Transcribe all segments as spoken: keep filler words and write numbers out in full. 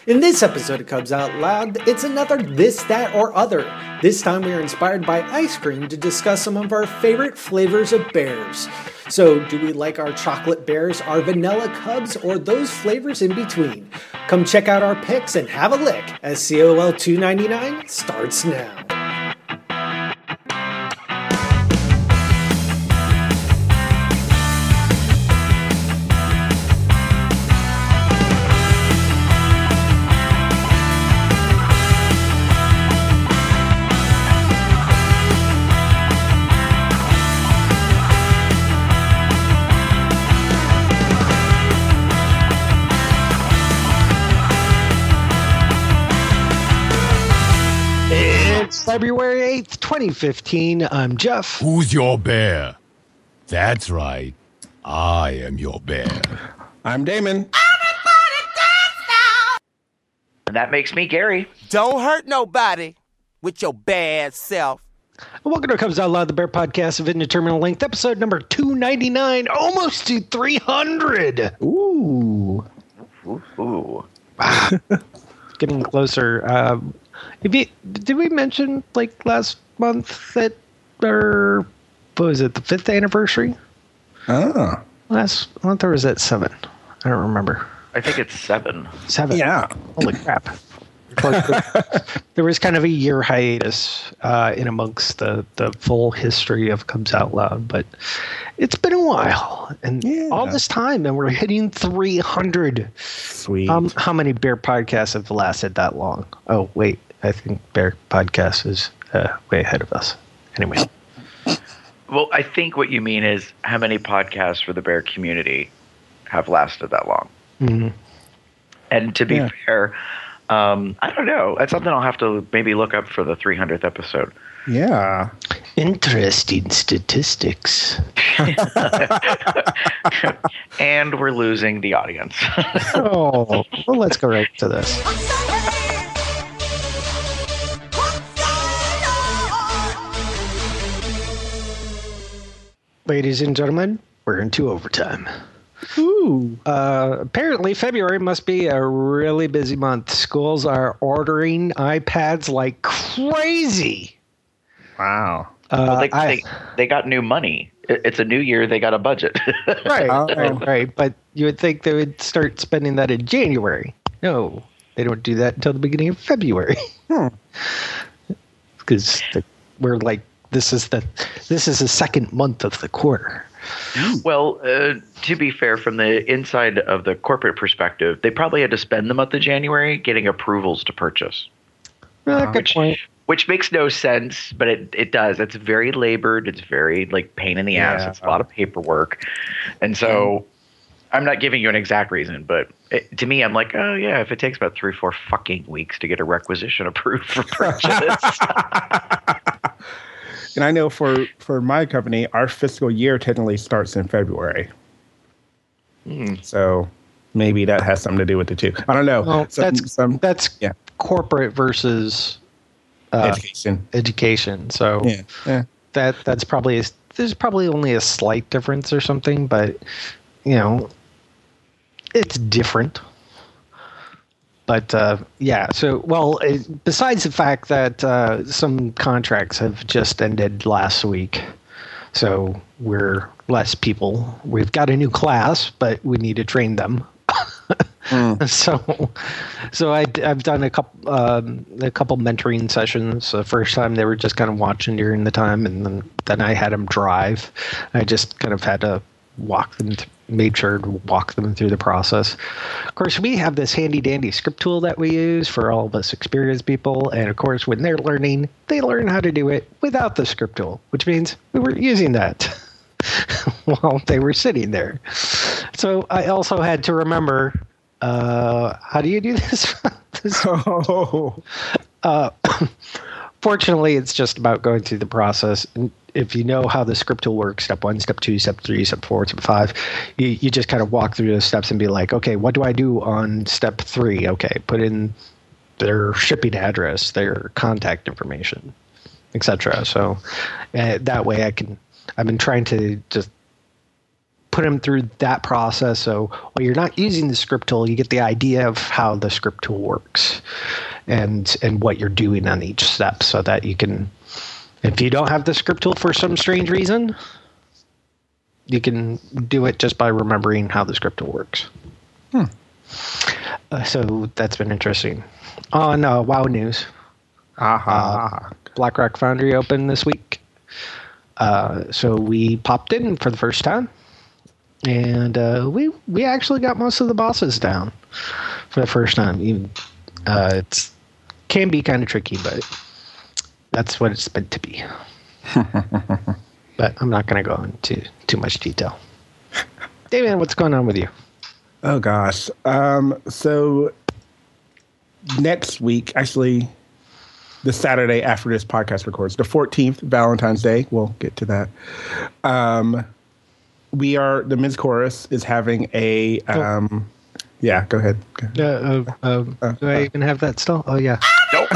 In this episode of Cubs Out Loud, it's another This, That, or Other. This time we are inspired by ice cream to discuss some of our favorite flavors of bears. So, do we like our chocolate bears, our vanilla Cubs, or those flavors in between? Come check out our picks and have a lick as C O L two ninety-nine starts now. February eighth, twenty fifteen. I'm Jeff. Who's your bear? That's right. I am your bear. I'm Damon. And that makes me Gary. Don't hurt nobody with your bad self. Welcome to Cubs Out Loud, the Bear Podcast of Indeterminate Length, episode number two ninety-nine, almost to three hundred. Ooh. Ooh. Ooh. Getting closer. Um, If you, did we mention like last month that our what was it the fifth anniversary? Oh, Last month or was that seven? I don't remember. I think it's seven. Seven. yeah. Holy crap! There was kind of a year hiatus uh, in amongst the the full history of Cubs Out Loud, but it's been a while, and Yeah. all this time, and we're hitting three hundred. Sweet. Um, how many Bear podcasts have lasted that long? Oh, wait. I think Bear Podcast is uh, way ahead of us. Anyway. Well, I think what you mean is how many podcasts for the bear community have lasted that long. Mm-hmm. And to be Yeah. fair, um, I don't know. That's something I'll have to maybe look up for the three hundredth episode. yeah. Interesting statistics. And we're losing the audience. Oh, well, let's go right to this. Ladies and gentlemen, we're into overtime. Ooh. Uh, apparently, February must be a really busy month. Schools are ordering iPads like crazy. Wow. Uh, Well, they, I- they, they got new money. It- It's a new year. They got a budget. Right, Oh. right, right. But you would think they would start spending that in January. No, they don't do that until the beginning of February. Hmm. Because we're like, this is the this is the second month of the quarter. Well, uh, to be fair, from the inside of the corporate perspective, they probably had to spend the month of January getting approvals to purchase. Uh, good which, point. which makes no sense, but it, it does. It's very labored. It's very like pain in the ass. Yeah. It's a lot of paperwork. And so I'm not giving you an exact reason, but it, to me, I'm like, oh, yeah, if it takes about three, four fucking weeks to get a requisition approved for purchase. And I know for, for my company, our fiscal year technically starts in February. Hmm. So maybe that has something to do with it too. I don't know. Well, Some- that's some that's yeah. corporate versus uh, education. education. So Yeah. Yeah. that that's probably there's probably only a slight difference or something, but you know, it's different. But uh, yeah, so well, uh, besides the fact that uh, some contracts have just ended last week, so we're less people. We've got a new class, but we need to train them. Mm. So, so I, I've done a couple um, a couple mentoring sessions. The first time they were just kind of watching during the time, and then then I had them drive. I just kind of had to walk them, th- made sure to walk them through the process. Of course, we have this handy dandy script tool that we use for all of us experienced people, and of course, when they're learning, they learn how to do it without the script tool, which means we were using that while they were sitting there. So I also had to remember. Uh, how do you do this? this Oh. uh, fortunately, it's just about going through the process. And if you know how the script tool works, step one, step two, step three, step four, step five, you, you just kind of walk through those steps and be like, okay, what do I do on step three? Okay, put in their shipping address, their contact information, et cetera. So uh, that way I can, I've been trying to just put them through that process. So while you're not using the script tool, you get the idea of how the script tool works and and what you're doing on each step, so that you can, if you don't have the script tool for some strange reason, you can do it just by remembering how the script tool works. Hmm. Uh, so that's been interesting. On uh, WoW news, Aha. uh, Blackrock Foundry opened this week. Uh, so we popped in for the first time, and uh, we we actually got most of the bosses down for the first time. Even, uh, it's can be kind of tricky, but that's what it's meant to be. But I'm not going to go into too much detail. David, what's going on with you? Oh gosh. Um, so next week, actually, the Saturday after this podcast records, the fourteenth, Valentine's Day. We'll get to that. Um, we are the Men's Chorus is having a. Um, yeah, go ahead. Go ahead. Uh, uh, uh, do I even have that still? Oh yeah. Nope.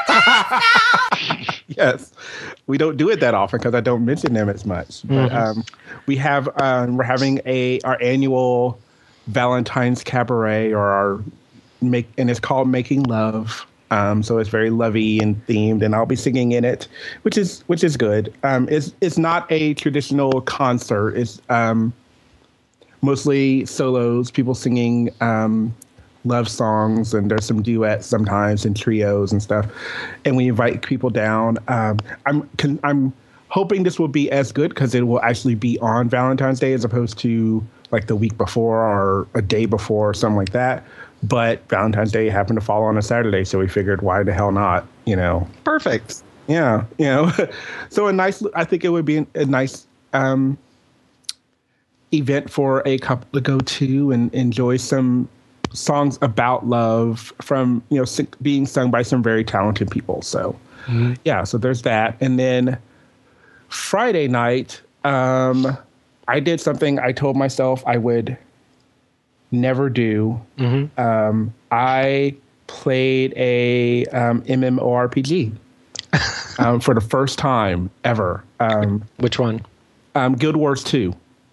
Yes, we don't do it that often because I don't mention them as much. But Mhm. um, we have um, we're having a our annual Valentine's Cabaret, or our make, and it's called Making Love. Um, so it's very lovey and themed, and I'll be singing in it, which is which is good. Um, it's it's not a traditional concert. It's um, mostly solos, people singing um, love songs, and there's some duets sometimes and trios and stuff. And we invite people down. Um, I'm can, I'm hoping this will be as good because it will actually be on Valentine's Day as opposed to like the week before or a day before or something like that. But Valentine's Day happened to fall on a Saturday, so we figured, why the hell not? You know, Perfect. yeah, you know. So a nice, I think it would be a nice um, event for a couple to go to and enjoy some songs about love from, you know, sing, being sung by some very talented people. So mm-hmm. yeah, so there's that. And then Friday night, um, I did something I told myself I would never do. Mm-hmm. Um, I played a um, MMORPG um, for the first time ever. Um, Which one? Um, Guild Wars two.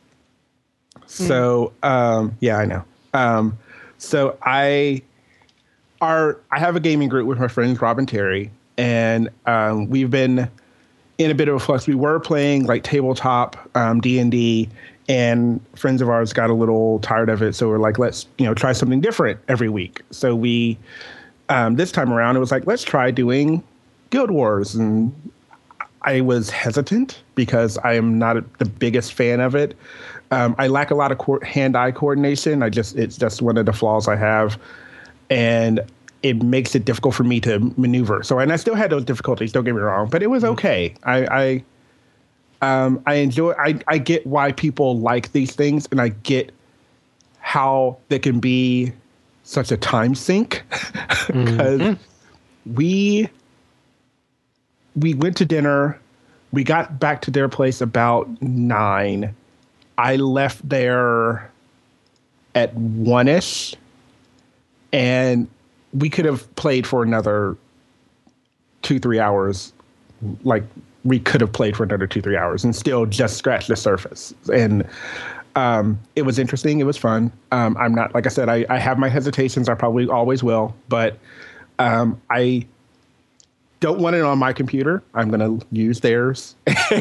So um, yeah, I know. Um, so I are I have a gaming group with my friends Rob and Terry, and um, we've been in a bit of a flux. We were playing like tabletop um, D and D. And friends of ours got a little tired of it, so we're like, let's, you know, try something different every week. So we, um, this time around, it was like, let's try doing Guild Wars. And I was hesitant because I am not a, the biggest fan of it. Um, I lack a lot of co- hand-eye coordination. I just, it's just one of the flaws I have, and it makes it difficult for me to maneuver. So, and I still had those difficulties. Don't get me wrong, but it was okay. I. I Um, I enjoy, I, I get why people like these things, and I get how they can be such a time sink because mm-hmm. we, we went to dinner, we got back to their place about nine. I left there at one-ish, and we could have played for another two, three hours, like, we could have played for another two, three hours and still just scratched the surface. And um, it was interesting. It was fun. Um, I'm not, like I said, I, I have my hesitations. I probably always will. But um, I don't want it on my computer. I'm going to use theirs.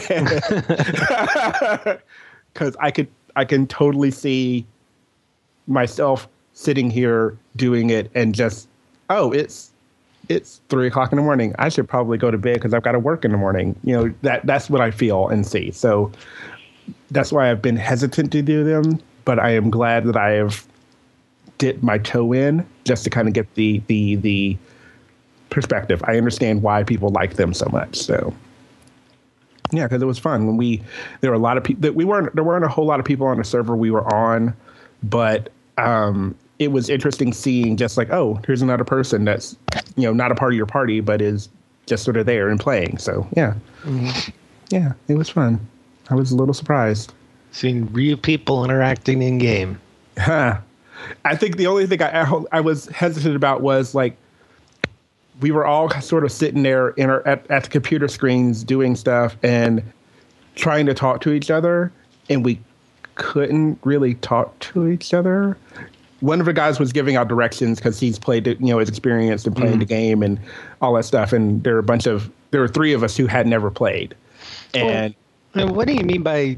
Because I could, I can totally see myself sitting here doing it and just, oh, it's, it's three o'clock in the morning. I should probably go to bed because I've got to work in the morning. You know, that that's what I feel and see. So that's why I've been hesitant to do them. But I am glad that I have dipped my toe in just to kind of get the the the perspective. I understand why people like them so much. So yeah, because it was fun when we there were a lot of people that we weren't there weren't a whole lot of people on the server we were on, but um, it was interesting seeing just like, oh, here's another person that's, you know, not a part of your party, but is just sort of there and playing. So, yeah. Mm-hmm. Yeah, it was fun. I was a little surprised. Seeing real people interacting in game. Huh. I think the only thing I, I was hesitant about was like, we were all sort of sitting there in our, at, at the computer screens doing stuff and trying to talk to each other. And we couldn't really talk to each other. One of the guys was giving out directions because he's played it, you know, is experienced in playing mm. the game and all that stuff. And there were a bunch of, there were three of us who had never played. And well, what do you mean by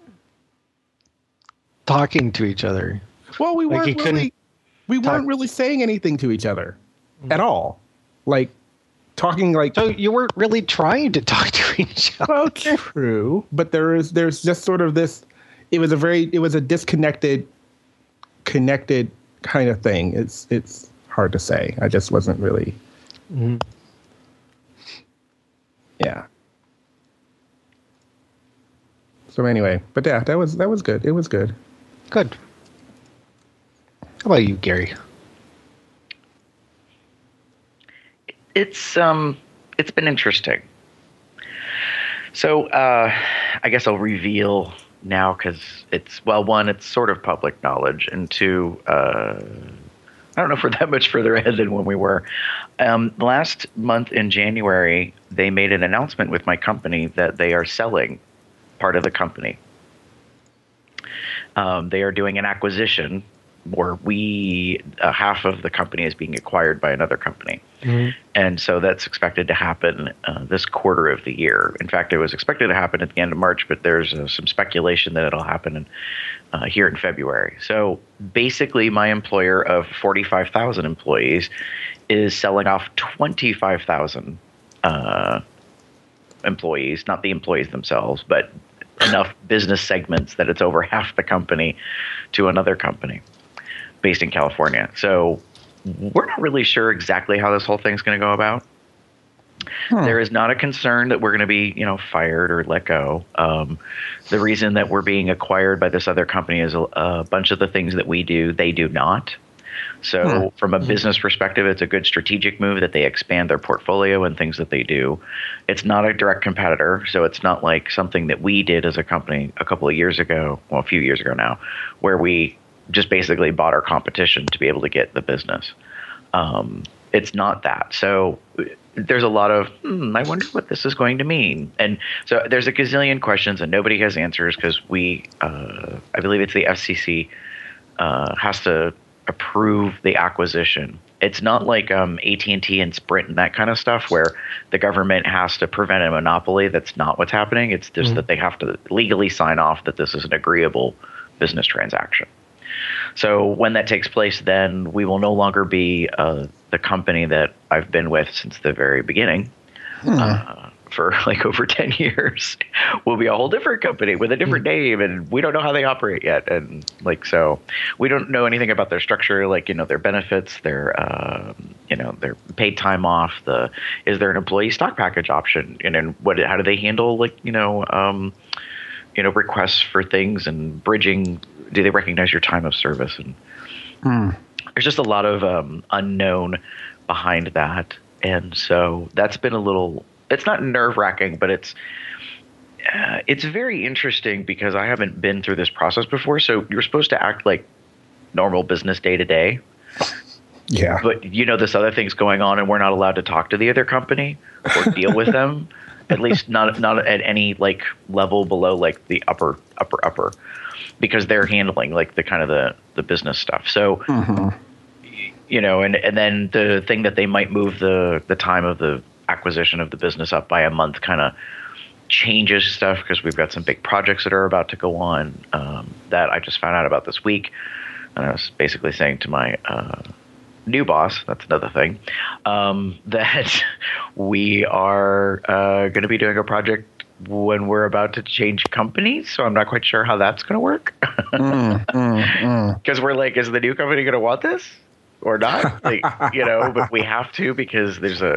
talking to each other? Well, we like weren't really, we talk- weren't really saying anything to each other mm. at all. Like talking like. So you weren't really trying to talk to each other. Well, true. But there is, there's just sort of this, it was a very, it was a disconnected, connected kind of thing. It's it's hard to say. I just wasn't really. Mm-hmm. Yeah. So anyway, but yeah, that was that was good. It was good. Good. How about you, Gary? It's um, it's been interesting. So uh, I guess I'll reveal now because it's, well, one, it's sort of public knowledge, and two, uh, I don't know if we're that much further ahead than when we were. Um, last month in January, they made an announcement with my company that they are selling part of the company. Um, they are doing an acquisition where we, uh, half of the company is being acquired by another company. Mm-hmm. And so that's expected to happen uh, this quarter of the year. In fact, it was expected to happen at the end of March, but there's uh, some speculation that it'll happen in, uh, here in February. So basically, my employer of forty-five thousand employees is selling off twenty-five thousand uh, employees, not the employees themselves, but enough business segments that it's over half the company to another company based in California. So we're not really sure exactly how this whole thing's going to go about. Hmm. There is not a concern that we're going to be, you know, fired or let go. Um, the reason that we're being acquired by this other company is a, a bunch of the things that we do, they do not. So hmm. from a business perspective, it's a good strategic move that they expand their portfolio and things that they do. It's not a direct competitor, so it's not like something that we did as a company a couple of years ago, well, a few years ago now, where we just basically bought our competition to be able to get the business. Um, it's not that. So there's a lot of, hmm, I wonder what this is going to mean. And so there's a gazillion questions and nobody has answers because we, uh, I believe it's the F C C, uh, has to approve the acquisition. It's not like um, A T and T and Sprint and that kind of stuff where the government has to prevent a monopoly. That's not what's happening. It's just mm-hmm. that they have to legally sign off that this is an agreeable business transaction. So when that takes place, then we will no longer be uh, the company that I've been with since the very beginning. Hmm. Uh, for like over ten years. We'll be a whole different company with a different name, and we don't know how they operate yet. And like, so we don't know anything about their structure, like, you know, their benefits, their, um, you know, their paid time off, the, is there an employee stock package option? And then what, how do they handle, like, you know, um, you know, requests for things and bridging? Do they recognize your time of service? And hmm. there's just a lot of um, unknown behind that. And so that's been a little, it's not nerve wracking, but it's, uh, it's very interesting because I haven't been through this process before. So you're supposed to act like normal business day to day. Yeah. But you know, this other thing's going on and we're not allowed to talk to the other company or deal with them. At least not, not at any like level below like the upper, upper, upper, because they're handling like the kind of the, the business stuff. So, mm-hmm. you know, and, and then the thing that they might move the, the time of the acquisition of the business up by a month kind of changes stuff because we've got some big projects that are about to go on um, that I just found out about this week. And I was basically saying to my uh, new boss, that's another thing, um, that we are uh, going to be doing a project when we're about to change companies. So I'm not quite sure how that's going to work. mm, mm, mm. Because we're like, is the new company going to want this or not? Like, you know, but we have to because there's a,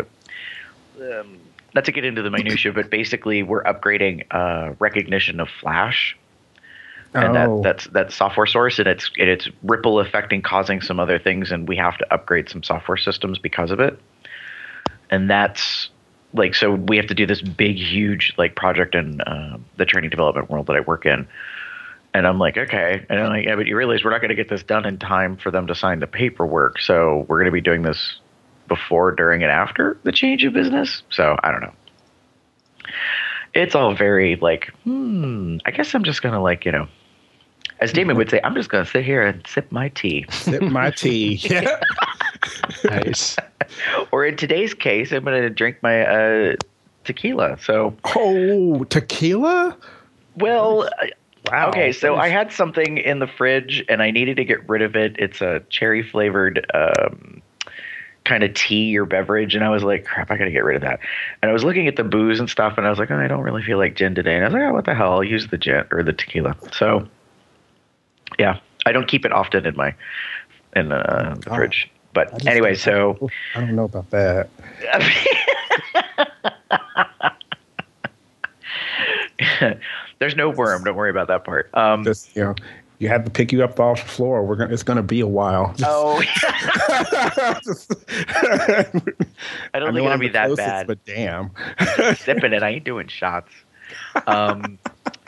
um, not to get into the minutia, but basically we're upgrading uh, recognition of Flash. And oh. that, that's that's software source, and it's and it's ripple affecting, causing some other things, and we have to upgrade some software systems because of it. And that's like, so we have to do this big, huge like project in uh, the training development world that I work in. And I'm like, okay. And I'm like, yeah, but you realize we're not going to get this done in time for them to sign the paperwork. So we're going to be doing this before, during, and after the change of business. So I don't know. It's all very like, hmm, I guess I'm just going to like, you know, As Damon would say, I'm just going to sit here and sip my tea. Sip my tea. Yeah. Nice. Or in today's case, I'm going to drink my uh, tequila. So, Oh, tequila? well, Wow. okay. So That is- I had something in the fridge and I needed to get rid of it. It's a cherry flavored um, kind of tea or beverage, and I was like, crap, I got to get rid of that. And I was looking at the booze and stuff, and I was like, oh, I don't really feel like gin today. And I was like, oh, what the hell? I'll use the gin or the tequila. So, yeah, I don't keep it often in my in uh, the Oh, fridge. I But just- anyway, so. I don't know about that. There's no worm. Don't worry about that part. Um, Just, you know, you have to pick you up off the floor. We're gonna. It's gonna be a while. Just- oh, just- I don't I think know it'll I'm be the that closest, bad. but damn. Sipping it. I ain't doing shots. Um,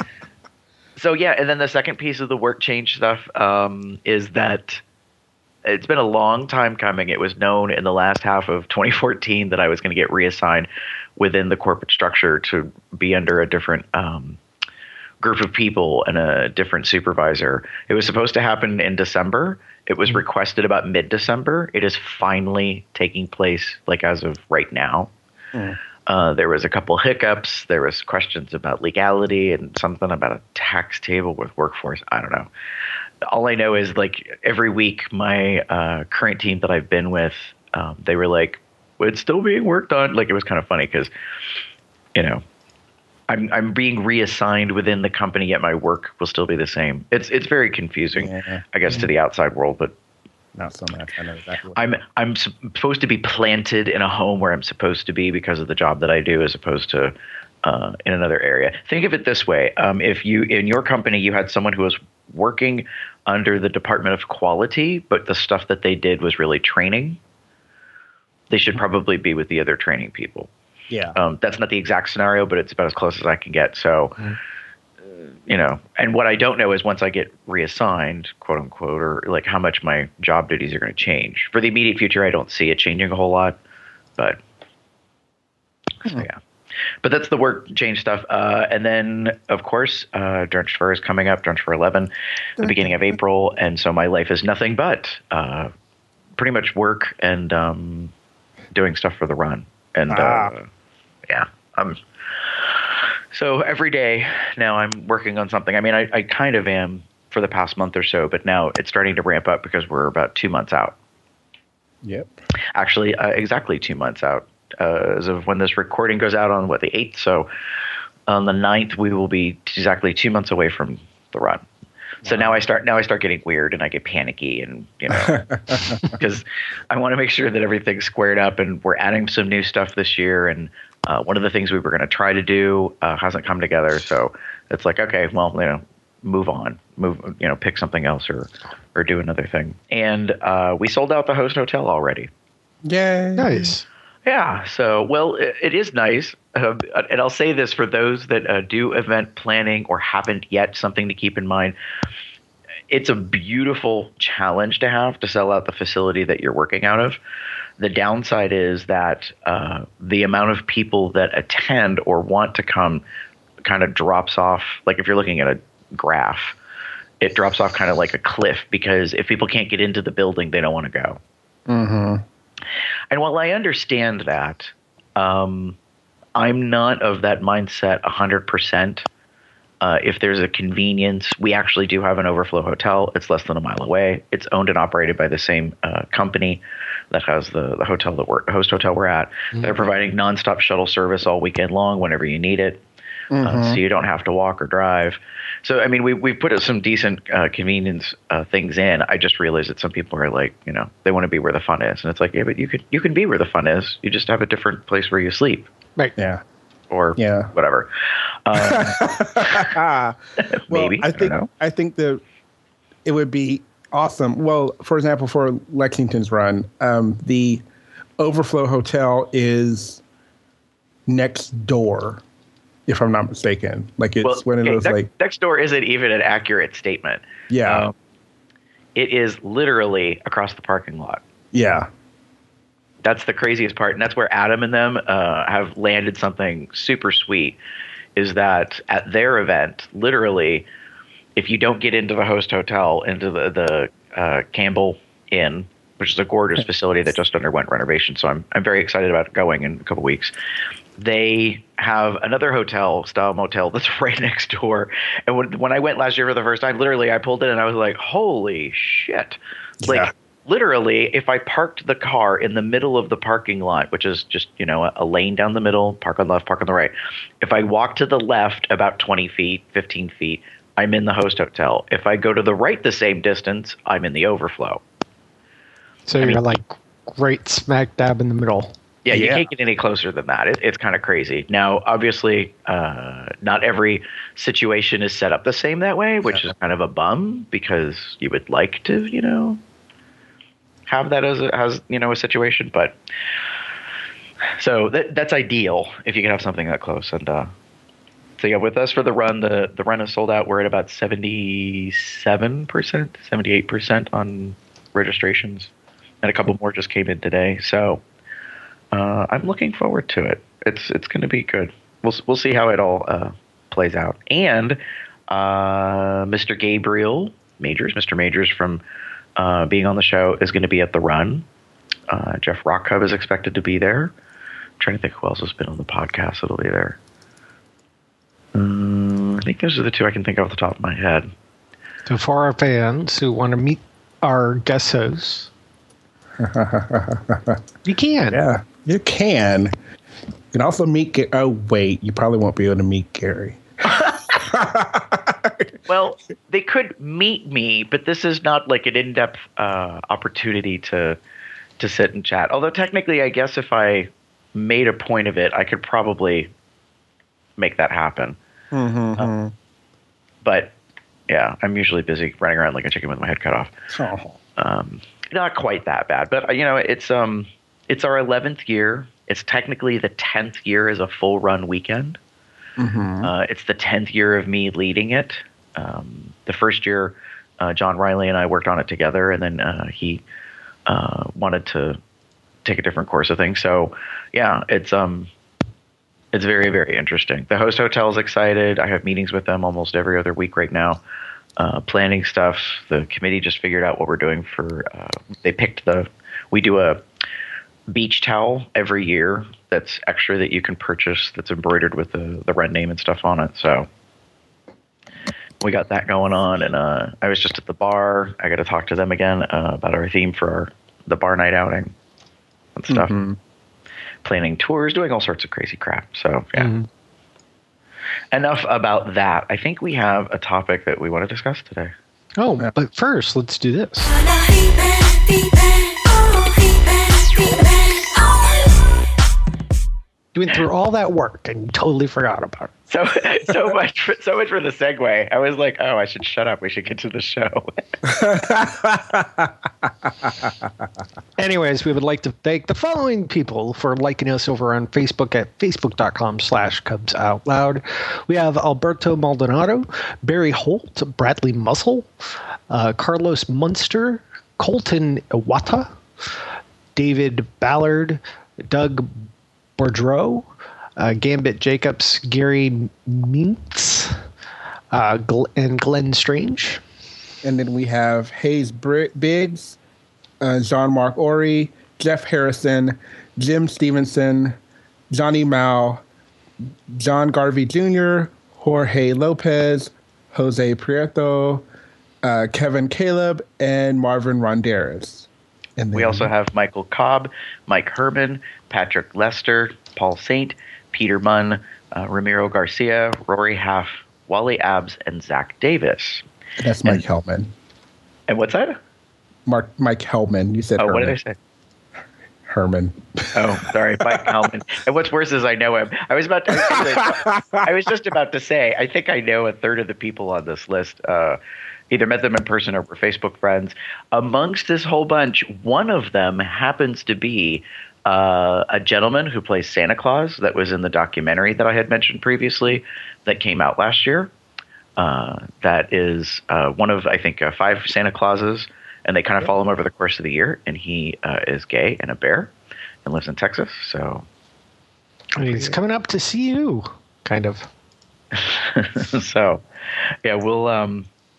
so yeah, and then the second piece of the work change stuff um, is that it's been a long time coming. It was known in the last half of twenty fourteen that I was going to get reassigned within the corporate structure to be under a different um, group of people and a different supervisor. It was supposed to happen in December. It was requested about mid-December. It is finally taking place, like as of right now. Mm. Uh, there was a couple hiccups. There was questions about legality and something about a tax table with workforce. I don't know. All I know is like every week, my uh, current team that I've been with, um, they were like, well, it's still being worked on. Like it was kind of funny because, you know, I'm I'm being reassigned within the company, yet my work will still be the same. It's it's very confusing, Yeah. I guess, to the outside world. But Not so much. I know exactly. What I'm I'm supposed to be planted in a home where I'm supposed to be because of the job that I do, as opposed to uh, in another area. Think of it this way: um, if you in your company you had someone who was working under the Department of Quality, but the stuff that they did was really training, they should probably be with the other training people. yeah. Um, that's not the exact scenario, but it's about as close as I can get. So, uh, you know, and what I don't know is once I get reassigned, quote unquote, or like how much my job duties are going to change. For the immediate future, I don't see it changing a whole lot, but so, yeah. But that's the work change stuff. Uh, and then, of course, uh, Drenched Fur is coming up, Drenched Fur eleven, the beginning of April. And so my life is nothing but uh, pretty much work and um, doing stuff for the run. And Ah. uh, yeah, I'm so every day now I'm working on something. I mean, I, I kind of am for the past month or so, but now it's starting to ramp up because we're about two months out. Yep. Actually, uh, exactly two months out uh, as of when this recording goes out on what, the eighth. So on the ninth, we will be exactly two months away from the run. So now I start now I start getting weird and I get panicky, and you know, because I want to make sure that everything's squared up, and we're adding some new stuff this year. And uh, one of the things we were going to try to do uh, hasn't come together. So it's like, okay, well, you know, move on, move, you know, pick something else or or do another thing. And uh, we sold out the host hotel already. Yay. Nice. Yeah. So, well, it, it is nice. Uh, and I'll say this for those that uh, do event planning or haven't yet, something to keep in mind. It's a beautiful challenge to have to sell out the facility that you're working out of. The downside is that uh, the amount of people that attend or want to come kind of drops off. Like if you're looking at a graph, it drops off kind of like a cliff, because if people can't get into the building, they don't want to go. Mm-hmm. And while I understand that, um, I'm not of that mindset one hundred percent. Uh, if there's a convenience, we actually do have an overflow hotel. It's less than a mile away. It's owned and operated by the same uh, company that has the, the hotel that we're host hotel we're at. Mm-hmm. They're providing nonstop shuttle service all weekend long whenever you need it. Mm-hmm. Uh, so you don't have to walk or drive. So, I mean, we, we've put some decent uh, convenience uh, things in. I just realized that some people are like, you know, they want to be where the fun is. And it's like, yeah, but you could, you can be where the fun is. You just have a different place where you sleep. Right. Yeah. Or yeah. whatever. Um, well, maybe. I think, I, don't know. I think that it would be awesome. Well, for example, for Lexington's run, um, the Overflow Hotel is next door, if I'm not mistaken. Like it's well, one of okay, those next, like next door isn't even an accurate statement. Yeah. Um, it is literally across the parking lot. Yeah. That's the craziest part. And that's where Adam and them uh, have landed something super sweet, is that at their event, literally, if you don't get into the host hotel, into the the uh, Campbell Inn, which is a gorgeous facility that just underwent renovation, so I'm I'm very excited about going in a couple weeks. They have another hotel style motel that's right next door. And when, when I went last year for the first time, literally I pulled in and I was like, holy shit. Yeah. Like literally, if I parked the car in the middle of the parking lot, which is just, you know, a, a lane down the middle, park on the left, park on the right. If I walk to the left about twenty feet, fifteen feet, I'm in the host hotel. If I go to the right the same distance, I'm in the overflow. So I you're mean, like right smack dab in the middle. Yeah, you Yeah. can't get any closer than that. It, it's kind of crazy. Now, obviously, uh, not every situation is set up the same that way, which Yeah. is kind of a bum because you would like to, you know, have that as a, as you know a situation. But so that that's ideal if you can have something that close. And uh, so yeah, with us for the run, the the run is sold out. We're at about seventy-seven percent, seventy-eight percent on registrations, and a couple more just came in today. So. Uh, I'm looking forward to it. It's it's going to be good. We'll we'll see how it all uh, plays out. And uh, Mister Gabriel Majors, Mister Majors from uh, being on the show is going to be at the run. Uh, Jeff Rockhub is expected to be there. I'm trying to think who else has been on the podcast that'll be there. Um, I think those are the two I can think of off the top of my head. So for our fans who want to meet our guest hosts, you can. Yeah, you can. You can also meet. Ga- oh wait, you probably won't be able to meet Gary. Well, they could meet me, but this is not like an in-depth uh, opportunity to to sit and chat. Although technically, I guess if I made a point of it, I could probably make that happen. Mm-hmm. Um, but yeah, I'm usually busy running around like a chicken with my head cut off. Oh. Um, not quite that bad, but you know, it's um, it's our eleventh year. It's technically the tenth year as a full run weekend. Mm-hmm. Uh, it's the tenth year of me leading it. Um, the first year, uh, John Riley and I worked on it together, and then uh, he uh, wanted to take a different course of things. So, yeah, it's um, it's very, very interesting. The host hotel is excited. I have meetings with them almost every other week right now. Uh, planning stuff. The committee just figured out what we're doing for. Uh, they picked the. We do a beach towel every year that's extra that you can purchase that's embroidered with the the run name and stuff on it. So we got that going on, and uh, I was just at the bar. I got to talk to them again uh, about our theme for our, the bar night outing and stuff. Mm-hmm. Planning tours, doing all sorts of crazy crap. So yeah. Mm-hmm. Enough about that. I think we have a topic that we want to discuss today. Oh, yeah. But first, let's do this. You went through all that work and you totally forgot about it. So so much for, so much for the segue. I was like, oh, I should shut up. We should get to the show. Anyways, we would like to thank the following people for liking us over on Facebook at facebook.com slash Cubs Out Loud. We have Alberto Maldonado, Barry Holt, Bradley Muscle, uh, Carlos Munster, Colton Iwata, David Ballard, Doug Bourdreau, uh, Gambit Jacobs, Gary Mintz, uh, Gl- and Glenn Strange. And then we have Hayes Br- Biggs, uh, Jean-Marc Ori, Jeff Harrison, Jim Stevenson, Johnny Mao, John Garvey Junior, Jorge Lopez, Jose Prieto, uh, Kevin Caleb, and Marvin Ronderas. And then, We also have Michael Cobb, Mike Herman, Patrick Lester, Paul Saint, Peter Munn, uh, Ramiro Garcia, Rory Half, Wally Abs, and Zach Davis. That's Mike and, Hellman. And what's that? Mark Mike Hellman. You said Oh, Herman. what did I say? Herman. Oh, sorry, Mike Hellman. And what's worse is I know him. I was about to. I was just about to say. I think I know a third of the people on this list. Uh, either met them in person or were Facebook friends. Amongst this whole bunch, one of them happens to be uh, a gentleman who plays Santa Claus that was in the documentary that I had mentioned previously that came out last year. Uh, that is uh, one of, I think, uh, five Santa Clauses, and they kind of follow him over the course of the year. And he uh, is gay and a bear and lives in Texas. So And he's coming up to see you, kind of. so, yeah, we'll um,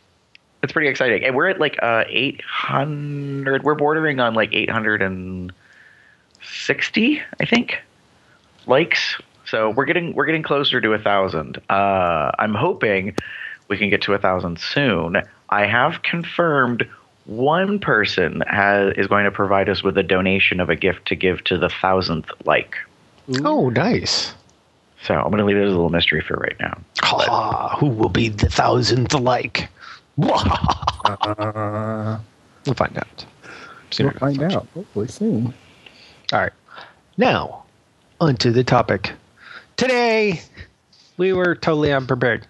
It's pretty exciting. And we're at like uh, eight hundred. We're bordering on like eight hundred sixty, I think, likes. So we're getting we're getting closer to a thousand. Uh, I'm hoping we can get to a thousand soon. I have confirmed one person has is going to provide us with a donation of a gift to give to the thousandth like. Oh, nice. So I'm going to leave it as a little mystery for right now. Ah, who will be the thousandth like? Uh, We'll find out. we'll find out hopefully soon. All right. Now, onto the topic. Today, we were totally unprepared.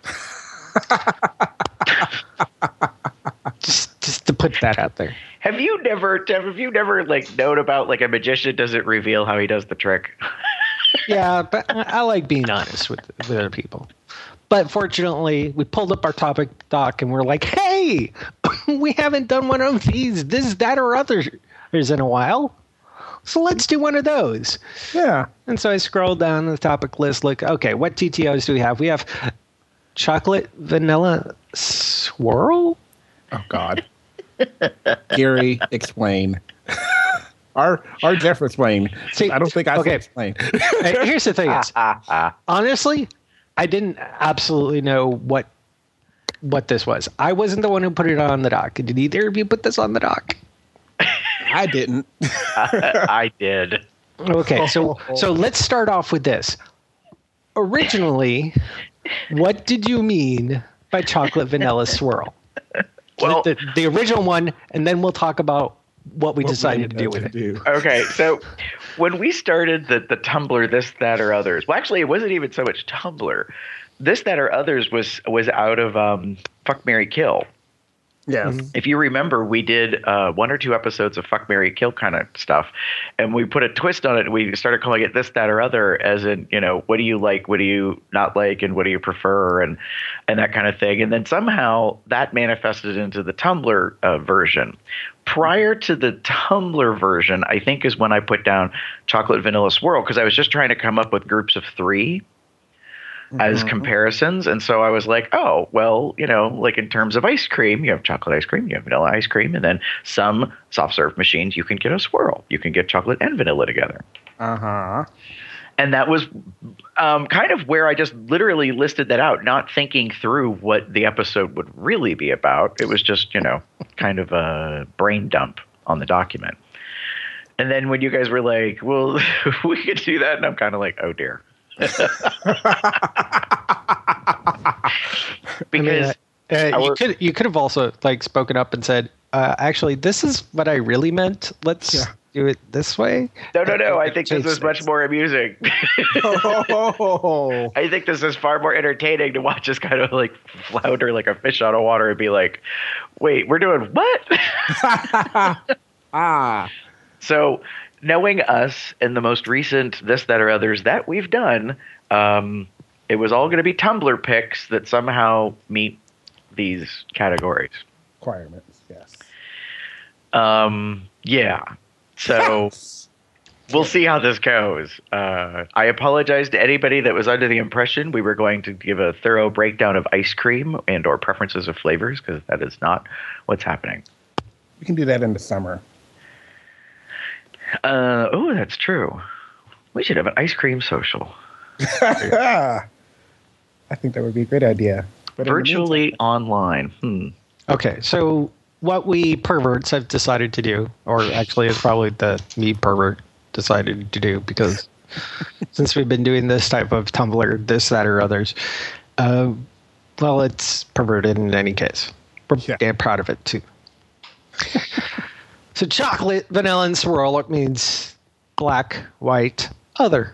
just, just to put that out there. Have you never have you never like known about like a magician doesn't reveal how he does the trick? Yeah, but I, I like being honest with, with other people. But fortunately, we pulled up our topic doc and we're like, hey, we haven't done one of these, this, that, or others in a while. So let's do one of those. Yeah. And so I scrolled down the topic list, look, okay, what T T Os do we have? We have chocolate vanilla swirl? Oh, God. Gary, explain. Our our Jeff explain. See, I don't think I okay. can explain. Hey, here's the thing is, honestly, I didn't absolutely know what what this was. I wasn't the one who put it on the doc. Did either of you put this on the doc? I didn't. I did. Okay, so so let's start off with this. Originally, what did you mean by chocolate vanilla swirl? Well, the, the original one, and then we'll talk about what we What decided we to do ended with up it. to do. Okay, so when we started the, the Tumblr, this, that, or others, well, actually, it wasn't even so much Tumblr. This, that, or others was was out of um, Fuck, Marry, Kill. Yes. If you remember, we did uh, one or two episodes of Fuck, Marry, Kill kind of stuff, and we put a twist on it. And we started calling it this, that, or other, as in, you know, what do you like, what do you not like, and what do you prefer, and and that kind of thing. And then somehow that manifested into the Tumblr uh, version. Prior to the Tumblr version, I think is when I put down chocolate vanilla swirl, because I was just trying to come up with groups of three as comparisons. And so I was like, oh, well, you know, like in terms of ice cream, you have chocolate ice cream, you have vanilla ice cream, and then some soft serve machines, you can get a swirl. You can get chocolate and vanilla together. Uh-huh. And that was um, kind of where I just literally listed that out, not thinking through what the episode would really be about. It was just, you know, kind of a brain dump on the document. And then when you guys were like, well, we could do that, and I'm kind of like, oh, dear. Because I mean, uh, you our- could you could have also like spoken up and said, uh, actually, this is what I really meant. Let's Yeah. do it this way. no, no, no. I think this Change is much things. more amusing. Oh. I think this is far more entertaining to watch us kind of like flounder like a fish out of water and be like, wait, we're doing what? Ah. So knowing us and the most recent this, that, or others that we've done, um, it was all going to be Tumblr picks that somehow meet these categories. Requirements, yes. Um, yeah. So we'll see how this goes. Uh, I apologize to anybody that was under the impression we were going to give a thorough breakdown of ice cream and or preferences of flavors, because that is not what's happening. We can do that in the summer. Uh, oh, that's true. We should have an ice cream social. I think that would be a great idea. But in the Virtually meantime- online. Hmm. Okay, so what we perverts have decided to do, or actually it's probably the me pervert decided to do, because since we've been doing this type of Tumblr, this, that, or others, uh, well, it's perverted in any case. We're Yeah. damn proud of it, too. So chocolate, vanilla, and swirl, it means black, white, other.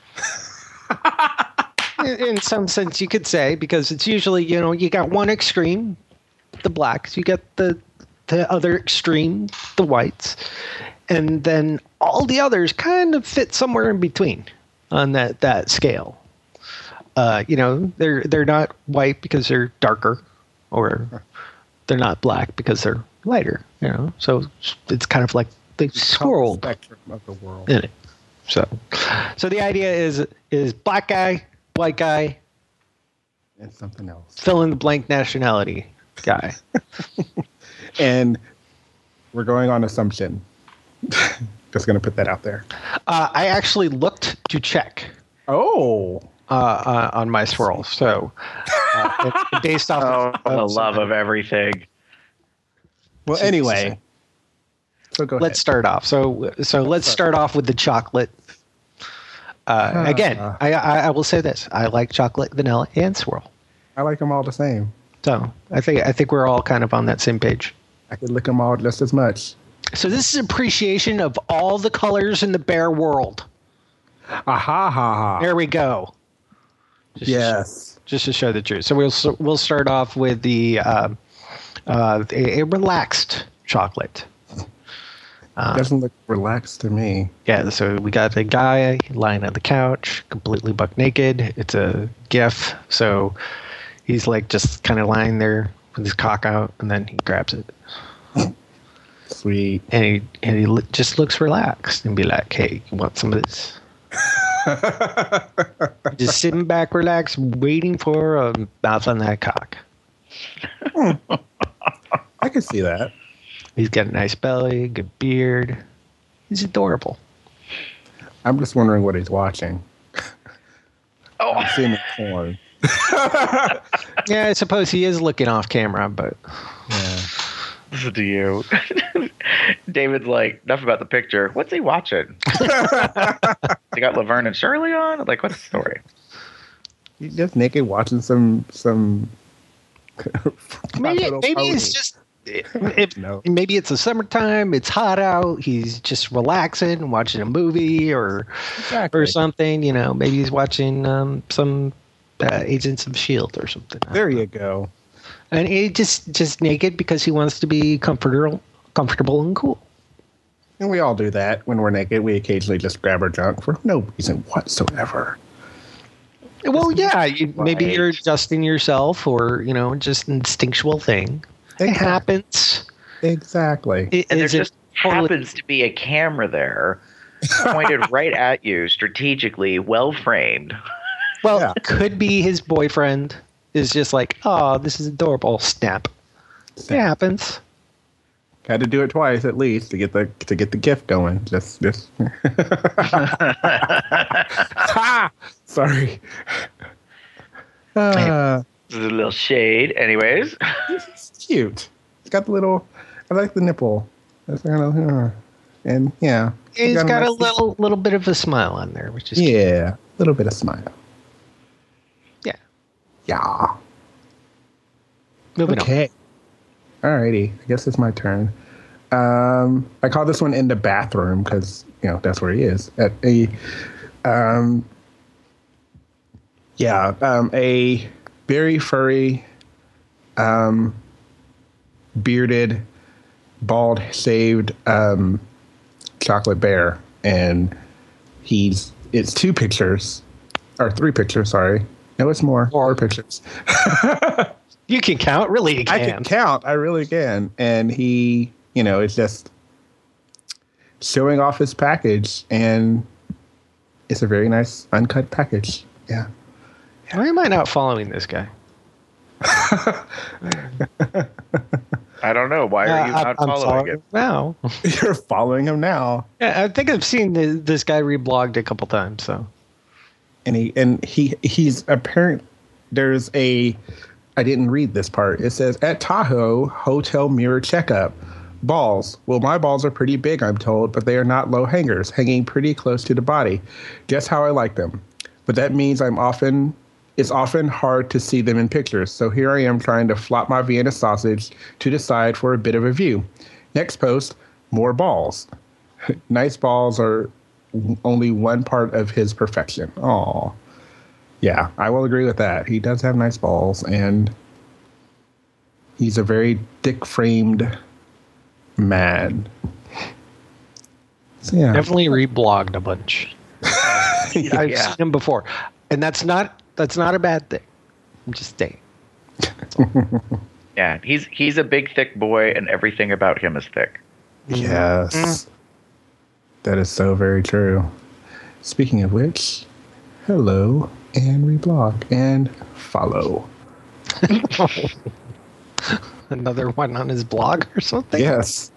in, in some sense, you could say, because it's usually, you know, you got one extreme, the blacks, you get the the other extreme, the whites, and then all the others kind of fit somewhere in between on that, that scale. Uh, you know, they're they're not white because they're darker, or they're not black because they're lighter. You know, so it's kind of like they swirled spectrum of the world. in it. So, so the idea is is black guy, white guy, And something else. fill in the blank nationality. guy. And we're going on assumption. Just going to put that out there. Uh, I actually looked to check Oh. uh, uh, on my swirl. So uh, it's based off Oh, of, the of love of everything. Well, anyway. So go let's ahead. start off. So so let's start off with the chocolate. Uh, again, I, I I will say this: I like chocolate, vanilla, and swirl. I like them all the same. So I think I think we're all kind of on that same page. I could lick them all just as much. So this is appreciation of all the colors in the bear world. Ah ha ha ha. There we go. Just Yes. To, just to show the truth. So we'll we'll start off with the uh, uh, a, a relaxed chocolate. Doesn't look relaxed to me. Yeah, so we got a guy lying on the couch, completely buck naked. It's a GIF, so he's like just kind of lying there with his cock out, and then he grabs it, Sweet. and he and he li- just looks relaxed and be like, "Hey, you want some of this?" Just sitting back, relaxed, waiting for a mouth on that cock. I can see that. He's got a nice belly, good beard. He's adorable. I'm just wondering what he's watching. Oh, I'm seeing the porn. Yeah, I suppose he is looking off camera, but Yeah. listen to you. David's like, enough about the picture. What's he watching? They got Laverne and Shirley on? Like, what's the story? He's just naked watching some some. maybe little maybe pony. it's just if, No. maybe it's the summertime, it's hot out, he's just relaxing, watching a movie or Exactly. or something, you know, maybe he's watching um, some uh, Agents of Shield or something. There you go. And he just just naked because he wants to be comfortable comfortable and cool. And we all do that when we're naked. We occasionally just grab our junk for no reason whatsoever. Well, yeah, you, maybe Right. you're adjusting yourself or, you know, just instinctual thing. It Exactly. happens. Exactly. It, And there is it just totally- happens to be a camera there pointed right at you strategically, well framed. Well, Yeah. it could be his boyfriend is just like, oh, this is adorable. Snap. It happens. Had to do it twice at least to get the to get the gift going. Just just. Ha! Sorry. Uh, This is a little shade. Anyways, it's cute. It's got the little. I like the nipple. That's kind of. Uh, and yeah. He's got a nice- little little bit of a smile on there, which is cute. Yeah, a little bit of smile. Yeah. Yeah. Moving on. Okay. Alrighty. I guess it's my turn. Um, I call this one in the bathroom because you know that's where he is at a. Um, yeah, um, a very furry, um, bearded, bald, shaved um, chocolate bear, and he's it's two pictures or three pictures. Sorry, no, it's more. More. Four pictures. You can count. Really, you I can. can count. I really can. And he, you know, is just showing off his package, and it's a very nice uncut package. Yeah. Why am I not following this guy? I don't know. Why are you Uh, not I'm following following it? him now. You're following him now. Yeah, I think I've seen the, this guy reblogged a couple times. So And he and he he's apparent there's a I didn't read this part. It says at Tahoe hotel mirror checkup. Balls. Well, my balls are pretty big, I'm told, but they are not low hangers, hanging pretty close to the body. Just how I like them. But that means I'm often it's often hard to see them in pictures. So here I am trying to flop my Vienna sausage to the side for a bit of a view. Next post, more balls. Nice balls are only one part of his perfection. Aw. Yeah, I will agree with that. He does have nice balls, and he's a very thick-framed man. So, yeah. definitely reblogged a bunch. I've Yeah. seen him before, and that's not that's not a bad thing. I'm just saying. Yeah, he's he's a big, thick boy, and everything about him is thick. Yes. That is so very true. Speaking of which, hello, and reblog, and follow. another one on his blog or something. Yes.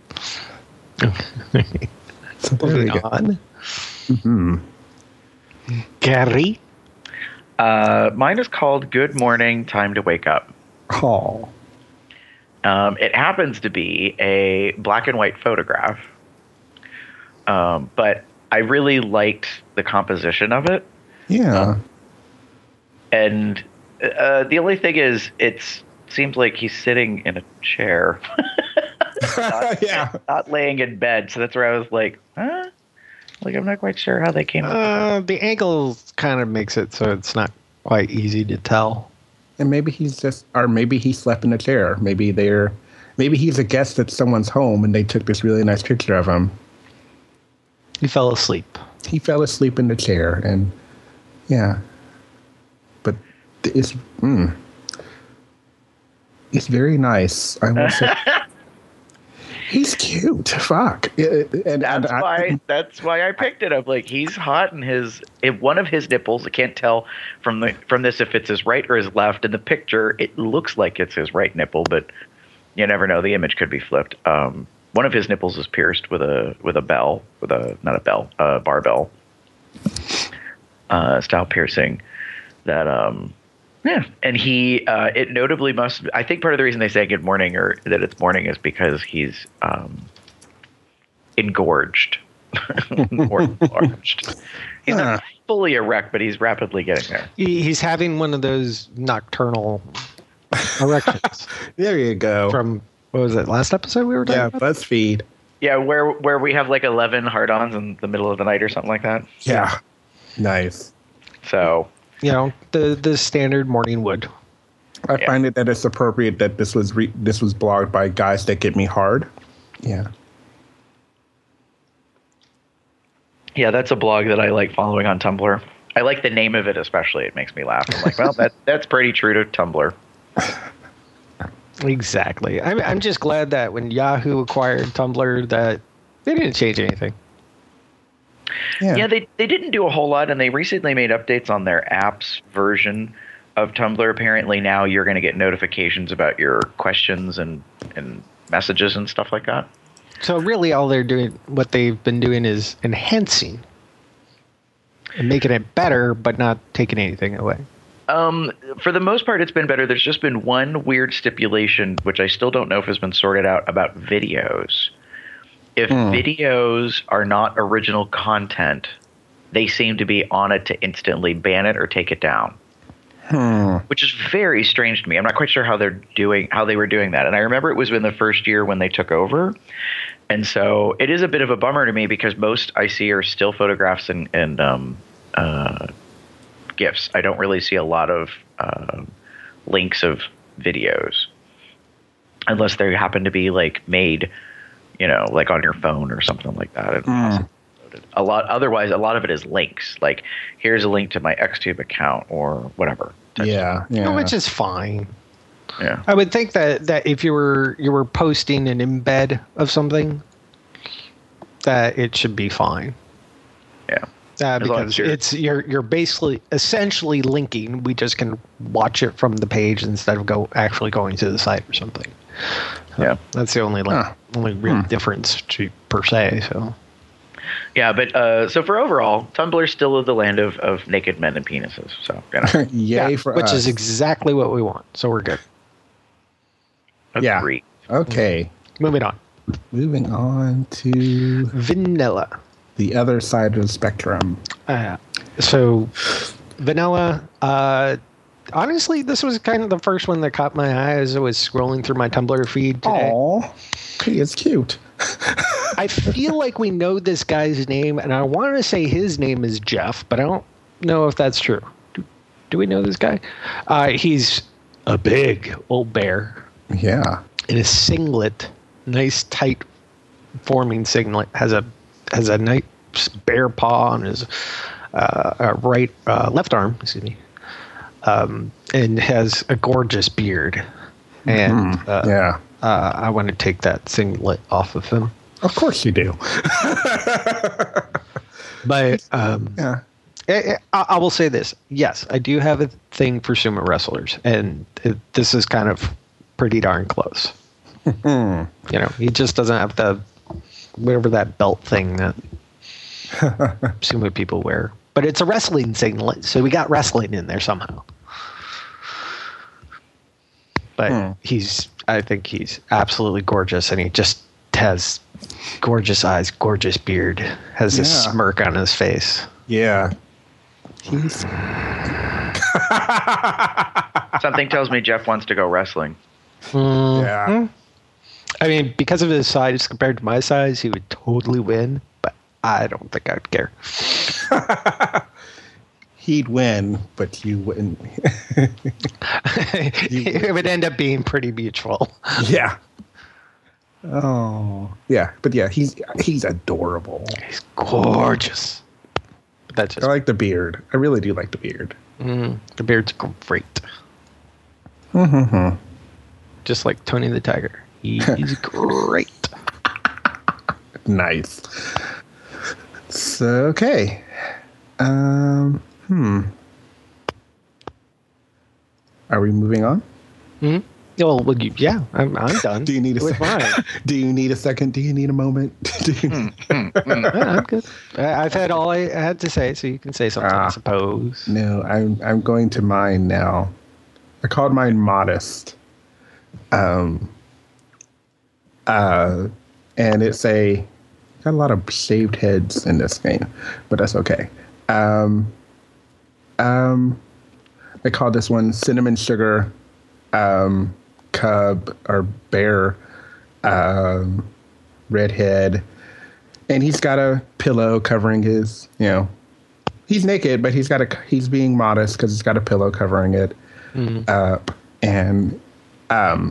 So there Moving we go. on. Mm-hmm. Gary. Uh, mine is called Good Morning, Time to Wake Up. Oh. Um, it happens to be a black and white photograph, um, but I really liked the composition of it. Yeah. And uh, the only thing is, it seems like he's sitting in a chair, not, yeah. not laying in bed. So that's where I was like, huh? Like, I'm not quite sure how they came up with that. Uh, the angle kind of makes it so it's not quite easy to tell. And maybe he's just, or maybe he slept in a chair. Maybe they're, maybe he's a guest at someone's home and they took this really nice picture of him. He fell asleep. He fell asleep in the chair, and yeah. But it's, mm, it's very nice. I will say. He's cute. Fuck. And That's and I- why. That's why I picked it up. Like, he's hot, and his if one of his nipples. I can't tell from the from this if it's his right or his left. In the picture, it looks like it's his right nipple, but you never know. The image could be flipped. Um, one of his nipples is pierced with a with a bell, with a not a bell, a barbell uh, style piercing. That um, yeah, and he uh, it notably must. I think part of the reason they say good morning or that it's morning is because he's um, engorged or enlarged. He's not fully erect, but he's rapidly getting there. He, he's having one of those nocturnal erections. there you go. From, what was it, last episode we were talking yeah, about? BuzzFeed. Yeah, where where we have like eleven hard-ons in the middle of the night or something like that. Yeah. Nice. So, You know, the, the standard morning wood. I Yeah. find it that it's appropriate that this was re- this was blogged by guys that get me hard. Yeah. yeah, that's a blog that I like following on Tumblr. I like the name of it especially. It makes me laugh. I'm like, well, that that's pretty true to Tumblr. Exactly. I'm, I'm just glad that when Yahoo acquired Tumblr that they didn't change anything. Yeah. Yeah, they they didn't do a whole lot, and they recently made updates on their apps version of Tumblr. Apparently now you're going to get notifications about your questions and, and messages and stuff like that. So really all they're doing, what they've been doing is enhancing and making it better, but not taking anything away. Um, for the most part, it's been better. There's just been one weird stipulation, which I still don't know if has been sorted out, about videos. If videos are not original content, they seem to be on it to instantly ban it or take it down. Which is very strange to me. I'm not quite sure how they're doing, how they were doing that. And I remember it was in the first year when they took over. And so it is a bit of a bummer to me because most I see are still photographs and, and um, uh, GIFs. I don't really see a lot of uh, links of videos unless they happen to be like made, you know, like on your phone or something like that. And possibly loaded. A lot. Otherwise, a lot of it is links. Like, here's a link to my XTube account or whatever. type Yeah. Yeah. Which is fine. stuff. Yeah. I would think that, that if you were you were posting an embed of something, that it should be fine. Yeah. Uh, As long because as you're- it's you're you're basically essentially linking. We just can watch it from the page instead of go actually going to the site or something. Yeah. That's the only like Huh. only real difference to, per se. So Yeah. But uh, so for overall, Tumblr still is the land of, of naked men and penises. So, you know, Yay yeah, for which us. is exactly what we want. So we're good. Yeah. agree. Okay. Moving on. Moving on to Vanilla. the other side of the spectrum. Uh, so Vanilla. Uh, honestly, this was kind of the first one that caught my eye as I was scrolling through my Tumblr feed today. Aw. He is cute. I feel like we know this guy's name, and I want to say his name is Jeff, but I don't know if that's true. Do, do we know this guy? Uh, he's a big old bear Yeah. in a singlet, nice tight forming singlet. Has a has a nice bear paw on his uh, uh, right uh, left arm. Excuse me, um, and has a gorgeous beard. And uh, Yeah. uh, I want to take that singlet off of him. Of course you do. But um, Yeah. I, I I will say this. Yes, I do have a thing for sumo wrestlers. And it, this is kind of pretty darn close. You know, he just doesn't have the whatever that belt thing that sumo people wear. But it's a wrestling singlet, so we got wrestling in there somehow. But hmm. he's, I think he's absolutely gorgeous, and he just has gorgeous eyes, gorgeous beard, has yeah. this smirk on his face. Yeah. He's... Something tells me Jeff wants to go wrestling. Mm-hmm. Yeah. I mean, because of his size compared to my size, he would totally win, but I don't think I'd care. He'd win, but you wouldn't. you it would end up being pretty mutual. Yeah. Oh, yeah, but yeah, he's he's adorable. He's gorgeous. That's just I like the beard. I really do like the beard. Mm, the beard's great. Mm-hmm. Just like Tony the Tiger. He's great. Nice. So, okay. Um, hmm. Are we moving on? Hmm. Well, well you, yeah, I'm, I'm done. Do you need a second? Do you need a second? Do you need a moment? Do you need- mm, mm, mm. Yeah, I'm good. I, I've had all I had to say, so you can say something, uh, I suppose. No, I'm I'm going to mine now. I called mine modest. Um. Uh, and it's a got a lot of shaved heads in this game, but that's okay. Um. Um. I called this one cinnamon sugar. Um. Cub or bear, um, redhead, and he's got a pillow covering his, you know, he's naked, but he's got a, he's being modest because he's got a pillow covering it mm-hmm. up. And, um,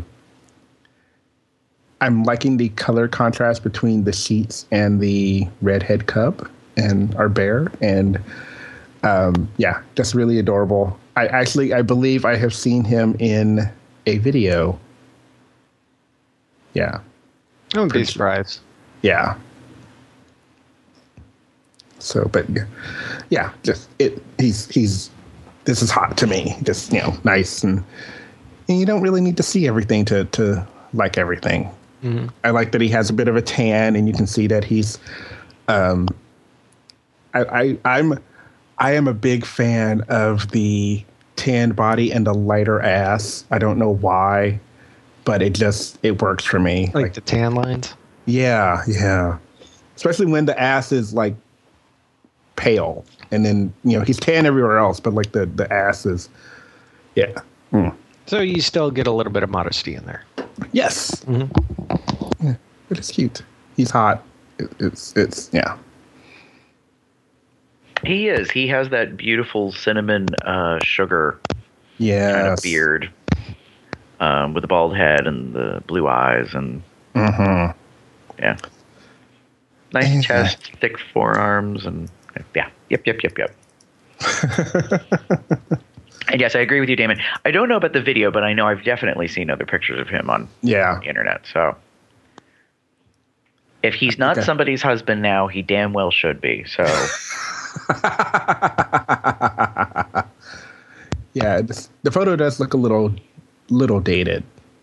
I'm liking the color contrast between the sheets and the redhead cub and our bear. And, um, yeah, that's really adorable. I actually, I believe I have seen him in a video. Yeah. I wouldn't be surprised. Yeah. So, but yeah, just it, he's, he's, this is hot to me. Just, you know, nice. And, and you don't really need to see everything to, to like everything. Mm-hmm. I like that he has a bit of a tan, and you can see that he's, um, I, I, I'm, I am a big fan of the tanned body and the lighter ass. I don't know why, but it just it works for me. Like, like the tan lines? Yeah, yeah. Especially when the ass is like pale, and then you know he's tan everywhere else, but like the the ass is, yeah. Mm. So you still get a little bit of modesty in there. Yes. Mm-hmm. Yeah, but it's cute. He's hot. It, it's it's yeah. He is. He has that beautiful cinnamon uh, sugar yes. kind of beard um, with the bald head and the blue eyes. And mm-hmm. yeah. Nice yeah. chest, thick forearms. And yeah. Yep, yep, yep, yep. And yes, I agree with you, Damon. I don't know about the video, but I know I've definitely seen other pictures of him on yeah. the internet. So if he's not okay. somebody's husband now, he damn well should be. So... yeah, this, the photo does look a little, little dated.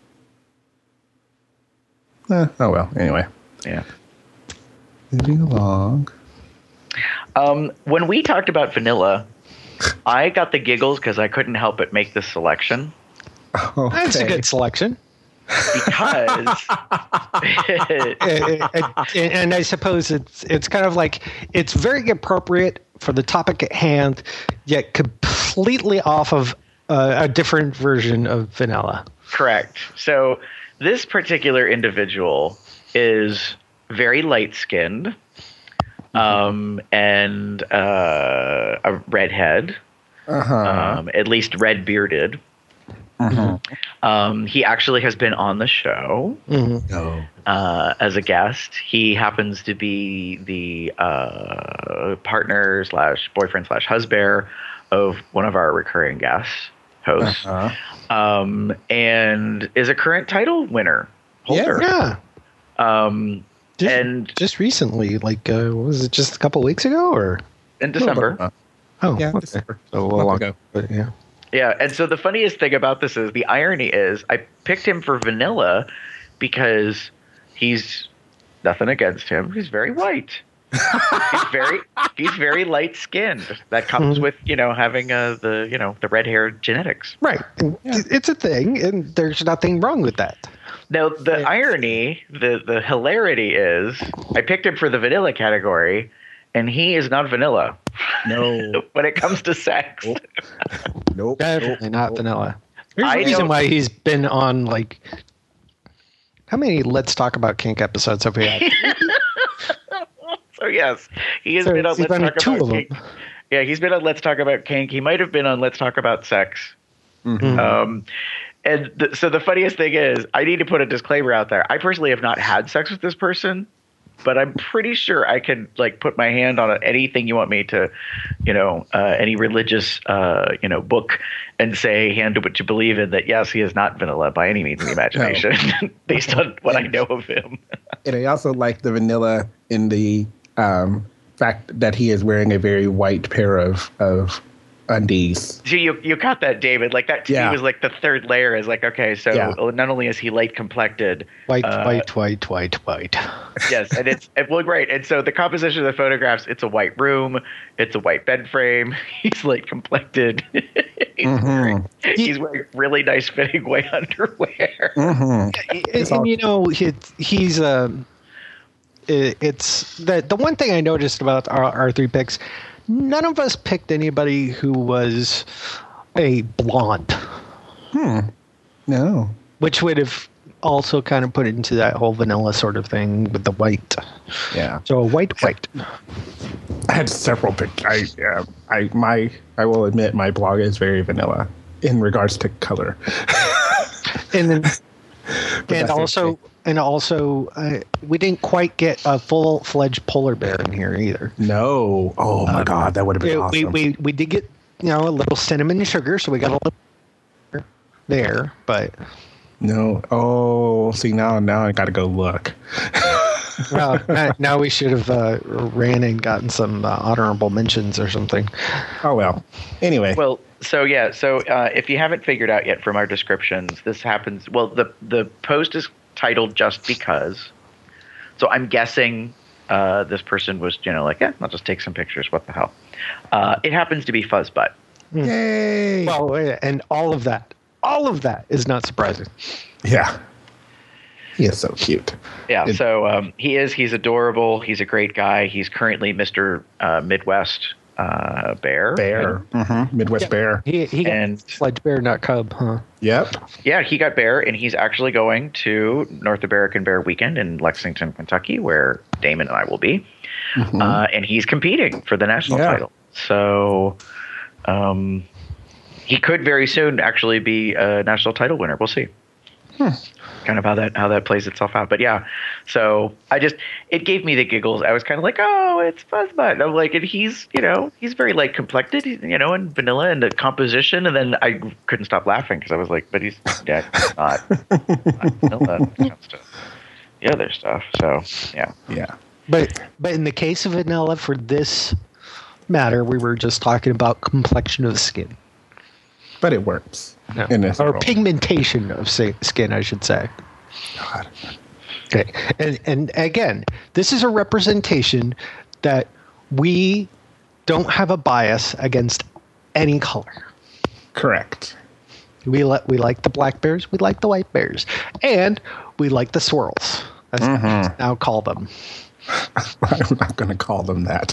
Eh, oh well. Anyway, yeah. Moving along. Um, when we talked about vanilla, I got the giggles because I couldn't help but make this selection. Okay. That's a good selection. Because and, and, and I suppose it's it's kind of like it's very appropriate for the topic at hand, yet completely off of uh, a different version of vanilla. Correct. So this particular individual is very light-skinned, mm-hmm. um, and uh, a redhead, uh-huh. um, at least red-bearded. Mm-hmm. Um, he actually has been on the show mm-hmm. oh. uh, as a guest. He happens to be the uh, partner slash boyfriend slash husband of one of our recurring guests hosts, uh-huh. um, and is a current title winner holder. Yeah. Um, just, and just recently, like uh, was it just a couple weeks ago or in December? Uh, oh, yeah, okay. December. So a long ago. But yeah. Yeah, and so the funniest thing about this is the irony is I picked him for vanilla because he's nothing against him. He's very white. he's very he's very light skinned. That comes with, you know, having uh, the you know the red hair genetics. Right. Yeah. It's a thing, and there's nothing wrong with that. Now the yeah. irony, the the hilarity is I picked him for the vanilla category, and he is not vanilla. No. When it comes to sex. Nope. nope. Definitely not nope. vanilla. There's I a reason don't... why he's been on, like, how many Let's Talk About Kink episodes have we had? So yes, he has so been on Let's been Talk two About of Kink. Them. Yeah, he's been on Let's Talk About Kink. He might have been on Let's Talk About Sex. Mm-hmm. Um, and th- so the funniest thing is, I need to put a disclaimer out there. I personally have not had sex with this person, but I'm pretty sure I can like put my hand on anything you want me to, you know, uh, any religious, uh, you know, book and say, hand to what you believe in, that yes, he is not vanilla by any means of the imagination, no. based on what I know of him. And I also like the vanilla in the um, fact that he is wearing a very white pair of of undies. So you you caught that, David. Like that to yeah. me was like the third layer. Is like, okay, so yeah. not only is he light complected, white, uh, white, white, white, white. Yes, and it's it, well, right. And so the composition of the photographs, it's a white room, it's a white bed frame. He's light complected. he's, mm-hmm. wearing, he's wearing really nice fitting white underwear. Mm-hmm. And, and you know, he, he's um, it, it's the the one thing I noticed about our, our three picks. None of us picked anybody who was a blonde. Hmm. No. Which would have also kind of put it into that whole vanilla sort of thing with the white. Yeah. So a white white. I had several picks. I yeah. I my I will admit my blog is very vanilla in regards to color. and then and also okay. and also uh, we didn't quite get a full-fledged polar bear in here either. No. Oh my um, god, that would have been we, awesome. We, we we did get, you know, a little cinnamon and sugar, so we got a little there, but no. Oh, see now now I got to go look. Well, now, now we should have uh, ran and gotten some uh, honorable mentions or something. Oh well. Anyway. Well, so yeah, so uh, if you haven't figured out yet from our descriptions, this happens. Well, the the post is titled "Just Because," so I'm guessing uh, this person was, you know, like, yeah, I'll just take some pictures. What the hell? Uh, it happens to be Fuzzbutt. Yay! Well, and all of that, all of that is not surprising. Yeah. He is so cute. Yeah, it, so um, he is. He's adorable. He's a great guy. He's currently Mister Uh, Midwest uh, Bear. Bear. Mm-hmm. Midwest yeah. Bear. He, he got and, Sledge Bear, not Cub, huh? Yep. Yeah, he got Bear, and he's actually going to North American Bear Weekend in Lexington, Kentucky, where Damon and I will be. Mm-hmm. Uh, and he's competing for the national yeah. title. So um, he could very soon actually be a national title winner. We'll see. Hmm. Kind of how that how that plays itself out. But yeah, so I just, it gave me the giggles. I was kind of like, oh, it's Fuzzbutt. And I'm like, and he's, you know, he's very light complected, you know, and vanilla and the composition. And then I couldn't stop laughing because I was like, but he's, yeah, he's not, not vanilla when it comes to the other stuff. So yeah. Yeah. But but in the case of vanilla, for this matter, we were just talking about complexion of the skin. But it works. No. In this or role. Pigmentation of skin, I should say. God. Okay, and and again, this is a representation that we don't have a bias against any color. Correct. We let we like the black bears, we like the white bears, and we like the swirls. That's mm-hmm. what we now call them. I'm not going to call them that.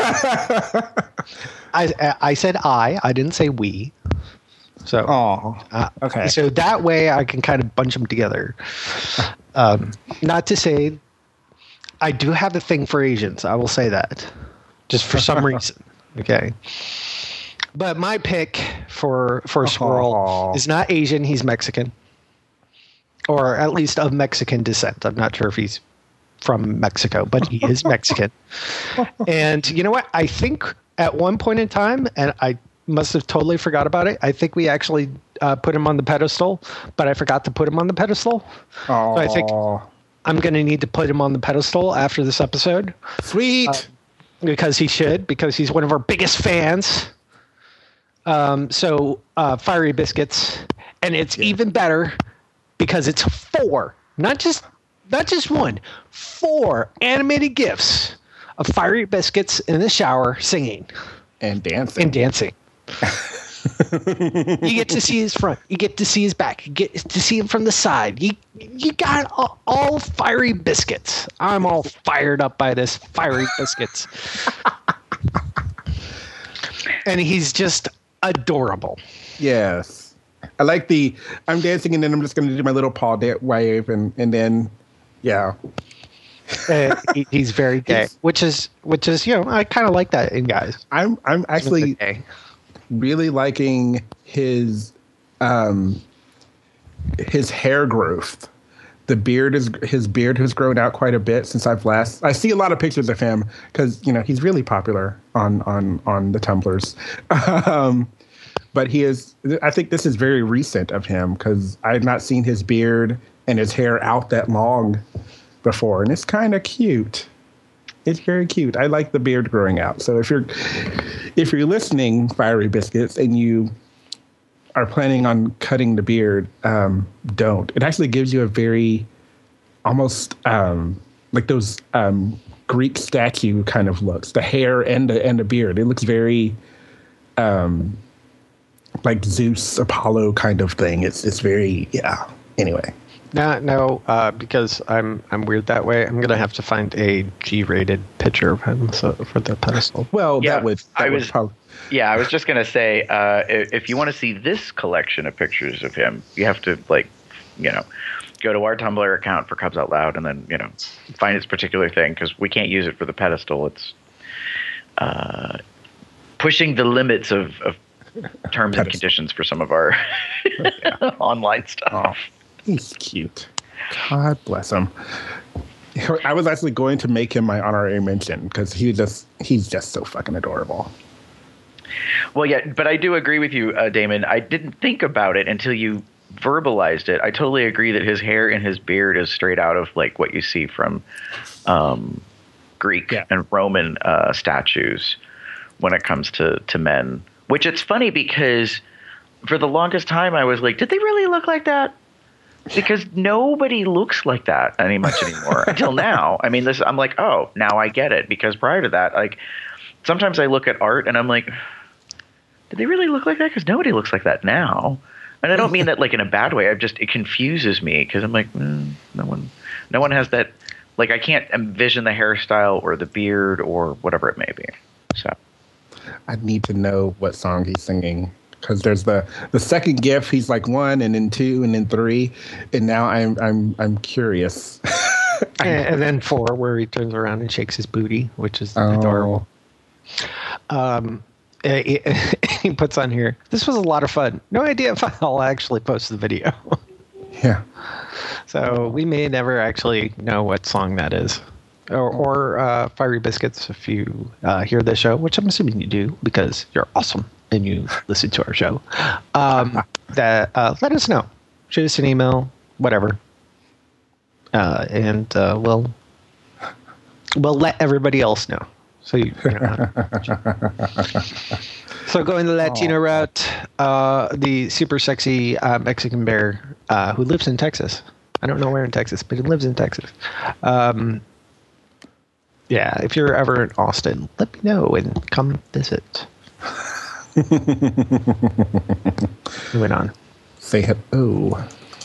I I said I. I didn't say we. So, oh, uh, okay. So that way I can kind of bunch them together. Um, not to say I do have a thing for Asians. I will say that, just for some reason. Okay. But my pick for for a swirl oh. is not Asian. He's Mexican, or at least of Mexican descent. I'm not sure if he's from Mexico, but he is Mexican. And you know what? I think at one point in time, and I must have totally forgot about it. I think we actually uh, put him on the pedestal, but I forgot to put him on the pedestal. Oh. So I think I'm going to need to put him on the pedestal after this episode. Sweet. Uh, because he should, because he's one of our biggest fans. Um, so uh, Fiery Biscuits, and it's yeah. even better because it's four, not just not just one, four animated GIFs of Fiery Biscuits in the shower singing and dancing and dancing. You get to see his front. You get to see his back. You get to see him from the side. You you got all, all Fiery Biscuits. I'm all fired up by this Fiery Biscuits. And he's just adorable. Yes. I like the I'm dancing and then I'm just going to do my little paw da- wave and, and then, yeah. uh, he, he's very gay, it's, which is, which is, you know, I kind of like that in guys. I'm, I'm actually really liking his, um, his hair growth. The beard is, his beard has grown out quite a bit since I've last, I see a lot of pictures of him because, you know, he's really popular on, on, on the Tumblrs. um, but he is, I think this is very recent of him because I had not seen his beard and his hair out that long before. And it's kind of cute. It's very cute. I like the beard growing out. So if you're, if you're listening, Fiery Biscuits, and you are planning on cutting the beard, um, don't. It actually gives you a very, almost um, like those um, Greek statue kind of looks. The hair and the and the beard. It looks very, um, like Zeus, Apollo kind of thing. It's it's very yeah. Anyway. No, no, uh, because I'm I'm weird that way. I'm gonna have to find a G-rated picture of him so, for the pedestal. Well, yeah, that would. That I would was. probably, Yeah, I was just gonna say, uh, if you want to see this collection of pictures of him, you have to like, you know, go to our Tumblr account for Cubs Out Loud, and then you know, find this particular thing because we can't use it for the pedestal. It's uh, pushing the limits of, of terms and conditions for some of our online stuff. Oh, he's cute. God bless him. I was actually going to make him my honorary mention because he just he's just so fucking adorable. Well, yeah, but I do agree with you, uh, Damon. I didn't think about it until you verbalized it. I totally agree that his hair and his beard is straight out of like what you see from um, Greek yeah. and Roman uh, statues when it comes to, to men. Which it's funny because for the longest time I was like, did they really look like that? Because nobody looks like that any much anymore until now. I mean, this I'm like, oh, now I get it. Because prior to that, like sometimes I look at art and I'm like, did they really look like that? Because nobody looks like that now. And I don't mean that like in a bad way. I just it confuses me because I'm like, mm, no one, no one has that. Like I can't envision the hairstyle or the beard or whatever it may be. So I need to know what song he's singing. Because there's the, the second GIF, he's like one, and then two, and then three, and now I'm I'm I'm curious. and, and then four, where he turns around and shakes his booty, which is oh. adorable. Um, he, he puts on here. This was a lot of fun. No idea if I'll actually post the video. Yeah. So we may never actually know what song that is. Or, or uh, Fiery Biscuits, if you uh, hear this show, which I'm assuming you do because you're awesome and you listen to our show, um, that uh, let us know. Shoot us an email, whatever, uh, and uh, we'll we'll let everybody else know. So you, you know, so going the Latino oh. route, uh, the super sexy uh, Mexican bear uh, who lives in Texas. I don't know where in Texas, but he lives in Texas. Um, Yeah, if you're ever in Austin, let me know and come visit. Moving on. Say hello.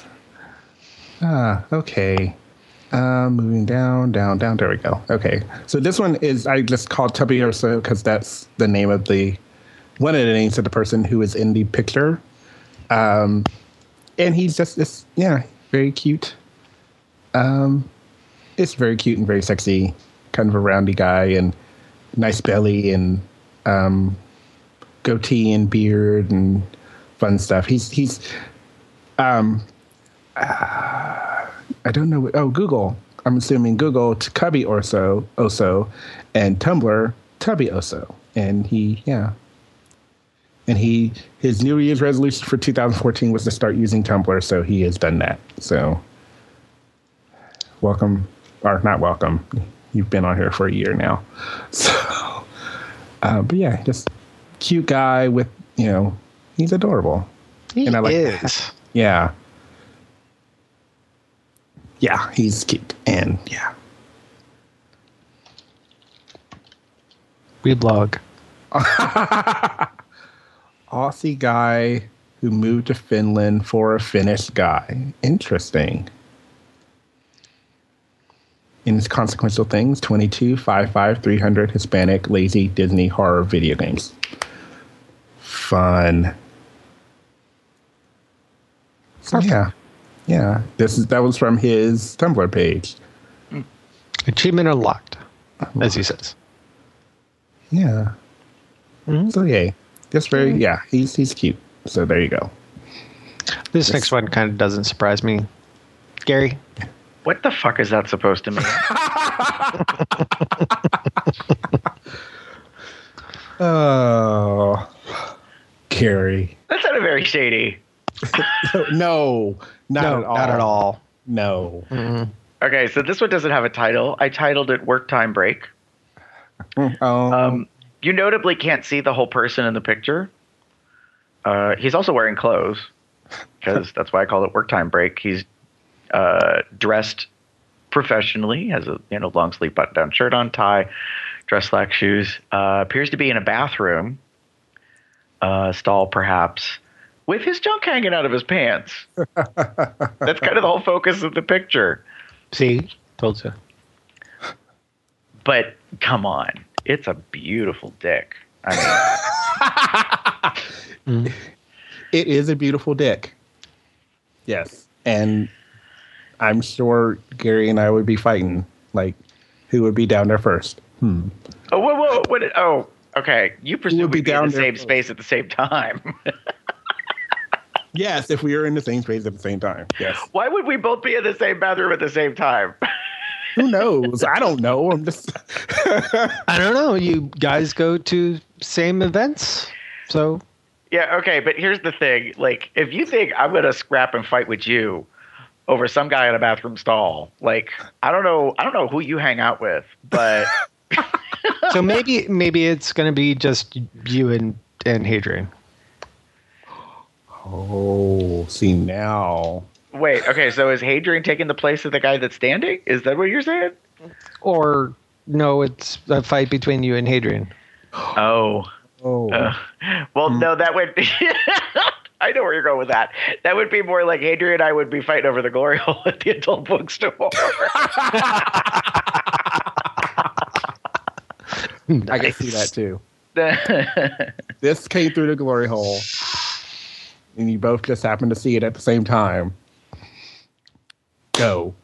Ah, okay. Uh, moving down, down, down. There we go. Okay. So this one is, I just called Tubby Urso because that's the name of the, one of the names of the person who is in the picture. Um, and he's just, this, yeah, very cute. Um, it's very cute and very sexy. Kind of a roundy guy and nice belly and um, goatee and beard and fun stuff. He's he's um, uh, I don't know. What, oh, Google. I'm assuming Google to Cubby Orso Oso and Tumblr Tubby Oso. And he yeah. And he his New Year's resolution for two thousand fourteen was to start using Tumblr, so he has done that. So welcome or not welcome. You've been on here for a year now. So, uh, but yeah, just cute guy with you know, he's adorable. He And I like is. Yeah. Yeah, he's cute. And yeah. Weblog. Aussie guy who moved to Finland for a Finnish guy. Interesting. In his consequential things, twenty-two, five five, three hundred, Hispanic, lazy, Disney, horror, video games. Fun. So yeah. Yeah. This is that was from his Tumblr page. Achievement unlocked, as he says. Yeah. Mm-hmm. So yeah. Just very yeah, he's he's cute. So there you go. This Yes. next one kind of doesn't surprise me. Gary? What the fuck is that supposed to mean? Oh, Carrie. That sounded very shady. No, not no, at all. not at all. No. Mm-mm. Okay, so this one doesn't have a title. I titled it Work Time Break. Um, Um, you notably can't see the whole person in the picture. Uh, he's also wearing clothes, because that's why I call it Work Time Break. He's uh, dressed professionally, has a you know long sleeve button down shirt on, tie, dress slack shoes. Uh, appears to be in a bathroom uh, stall, perhaps, with his junk hanging out of his pants. That's kind of the whole focus of the picture. See? Told you. But come on, it's a beautiful dick. I mean, it is a beautiful dick. Yes. And I'm sure Gary and I would be fighting. Like, who would be down there first? Hmm. oh, whoa, whoa, what? Did, oh, okay. You presume would be we'd be in down the there same first? space at the same time. Yes, if we were in the same space at the same time. Yes. Why would we both be in the same bathroom at the same time? Who knows? I don't know. I'm just. I don't know. You guys go to same events, so Yeah, okay, but here's the thing. Like, if you think I'm going to scrap and fight with you over some guy in a bathroom stall, like, I don't know. I don't know who you hang out with, but so maybe maybe it's going to be just you and and Hadrian. Oh, see now. wait, okay, so is Hadrian taking the place of the guy that's standing? Is that what you're saying? Or no, it's a fight between you and Hadrian. Oh. Oh. Uh, well, no, that would be. I know where you're going with that. That would be more like Hadrian and I would be fighting over the glory hole at the adult bookstore. I can see that too. This came through the glory hole, and you both just happened to see it at the same time. Go.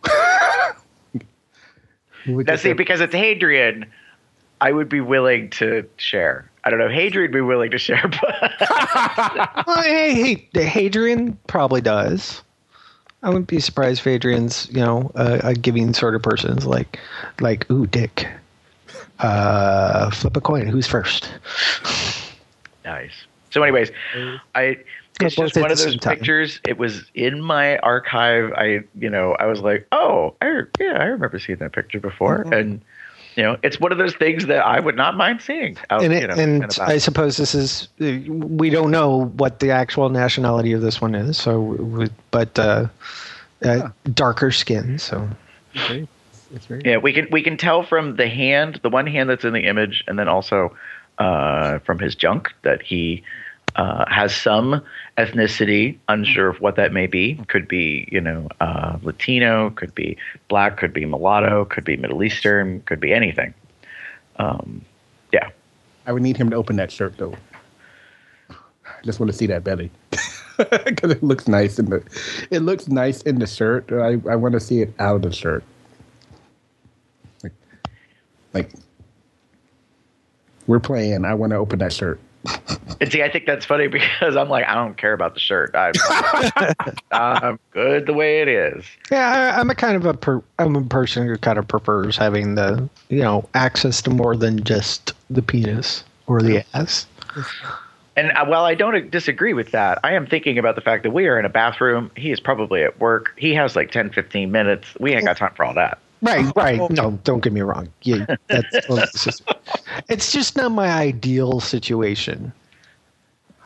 Now, see, because it's Hadrian, I would be willing to share. I don't know. Hadrian would be willing to share, but Well, hey, hey, Hadrian probably does. I wouldn't be surprised if Hadrian's, you know, a, a giving sort of person. It's like, like, ooh, Dick. Uh, flip a coin. Who's first? nice. So, anyways, I it's both just at one of the those same time. pictures. It was in my archive. I, you know, I was like, oh, I, yeah, I remember seeing that picture before, Mm-hmm. and you know, it's one of those things that I would not mind seeing. Out, And, you it, know, and and about. I suppose this is, we don't know what the actual nationality of this one is. So, we, but uh, uh, darker skin. So, It's very Yeah, we can we can tell from the hand, the one hand that's in the image, and then also uh, from his junk that he uh, has some ethnicity. Unsure of what that may be. Could be, you know, uh, Latino. Could be black. Could be mulatto. Could be Middle Eastern. Could be anything. Um, yeah. I would need him to open that shirt though. I just want to see that belly because it looks nice in the. It looks nice in the shirt. I I want to see it out of the shirt. Like, like we're playing. I want to open that shirt. And see, I think that's funny because I'm like, I don't care about the shirt. I'm, I'm good the way it is. yeah, I, I'm a kind of a per, I'm a person who kind of prefers having the, you know, access to more than just the penis or the ass. And uh, while I don't disagree with that, I am thinking about the fact that we are in a bathroom. He is probably at work. He has like ten, fifteen minutes. We ain't got time for all that. Right, right. No, don't get me wrong. Yeah, that's, well, it's, just, it's just not my ideal situation.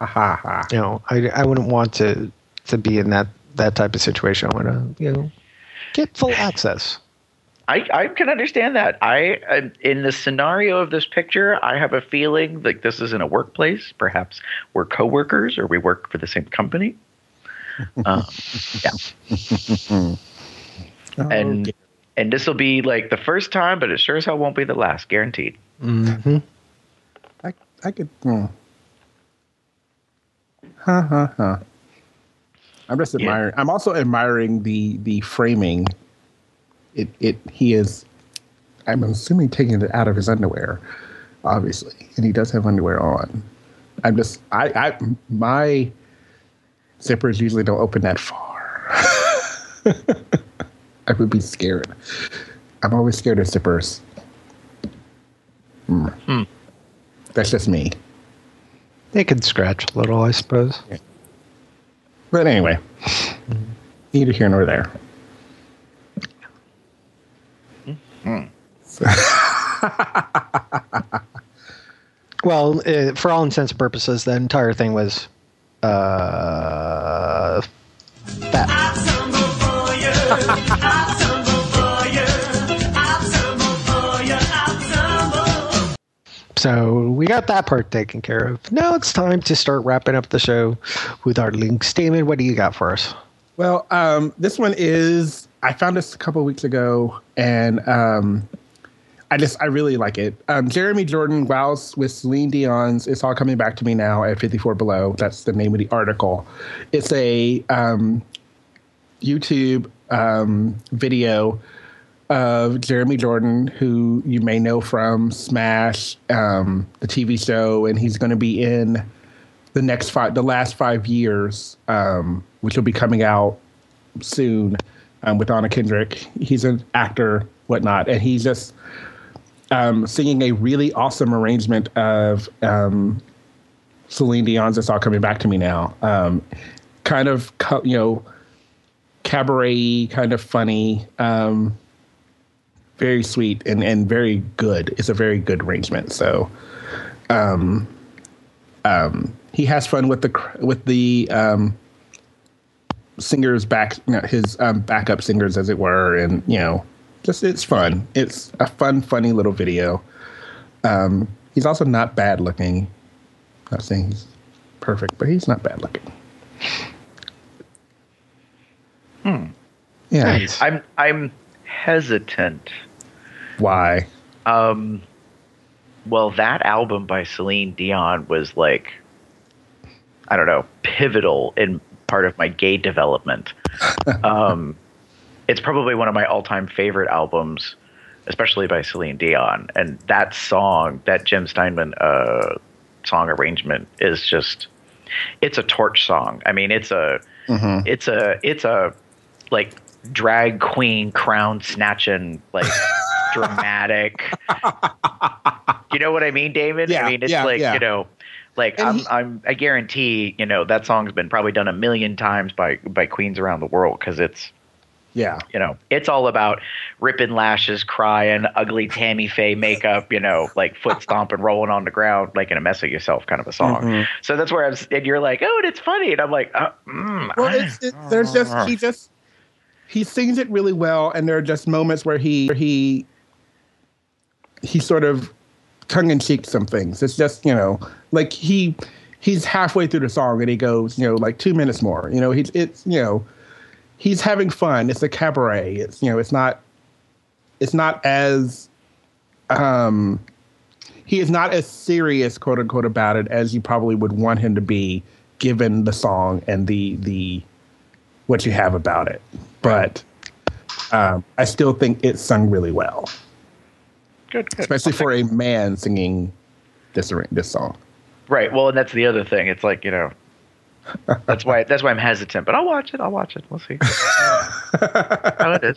Ha ha ha. You know, I, I wouldn't want to to be in that, that type of situation. I want to, you know, get full access. I, I can understand that. I, I in the scenario of this picture, I have a feeling like this is in a workplace. Perhaps we're coworkers or we work for the same company. Um, yeah. Oh, and dear. and this will be like the first time, but it sure as hell won't be the last, guaranteed. Mm-hmm. I I could. Hmm. Huh, huh, huh. I'm just Yeah. admiring. I'm also admiring the the framing. It it he is. I'm assuming taking it out of his underwear, obviously, and he does have underwear on. I'm just. I I my zippers usually don't open that far. I would be scared. I'm always scared of zippers. Mm. Hmm. That's just me. They could scratch a little, I suppose. But anyway, neither here nor there. Well, uh, for all intents and purposes, the entire thing was uh, that. So we got that part taken care of. Now it's time to start wrapping up the show with our links. Damon, what do you got for us? Well, um, this one is, I found this a couple of weeks ago, and um, I just, I really like it. Um, Jeremy Jordan, Wows with Celine Dion's It's All Coming Back to Me Now at fifty-four Below. That's the name of the article. It's a um, YouTube um, video of Jeremy Jordan, who you may know from Smash, um, the T V show, and he's going to be in the next five, the last five years, um, which will be coming out soon um, with Anna Kendrick. He's an actor, whatnot, and he's just um, singing a really awesome arrangement of um, Celine Dion's "It's All Coming Back to Me Now." Um, kind of, you know, cabaret, kind of funny. Um, Very sweet and, and very good. It's a very good arrangement. So, um, um, he has fun with the with the um, singers back, you know, his um, backup singers, as it were, and you know, just it's fun. It's a fun, funny little video. Um, he's also not bad looking. Not saying he's perfect, but he's not bad looking. Hmm. Yeah. Nice. I'm I'm hesitant. Why? Um, well, that album by Celine Dion was like, I don't know, pivotal in part of my gay development. um, it's probably one of my all-time favorite albums, especially by Celine Dion. And that song, that Jim Steinman uh, song arrangement is just, it's a torch song. I mean, it's a, mm-hmm. it's a, it's a, like, drag queen crown snatching, like, dramatic. You know what I mean, David? Yeah, I mean, it's yeah, like, yeah. you know, like And I'm, he- I'm, I guarantee, you know, that song's been probably done a million times by, by queens around the world. Cause it's, Yeah. you know, it's all about ripping lashes, crying, ugly Tammy Faye makeup, you know, like foot stomping, rolling on the ground, making a mess of yourself kind of a song. Mhm. So that's where I'm, and you're like, oh, and it's funny. And I'm like, uh, mm, Well, I- it's, it, there's just he just he sings it really well, and there are just moments where he where he he sort of tongue in cheek some things. It's just, you know, like he he's halfway through the song and he goes, you know, like two minutes more. You know, he's it's you know he's having fun. It's a cabaret. It's you know it's not it's not as um he is not as serious, quote unquote, about it as you probably would want him to be, given the song and the the what you have about it. But um, I still think it's sung really well, good, good. especially for a man singing this this song. Right. Well, and that's the other thing. It's like, you know, that's why that's why I'm hesitant. But I'll watch it. I'll watch it. We'll see how it is.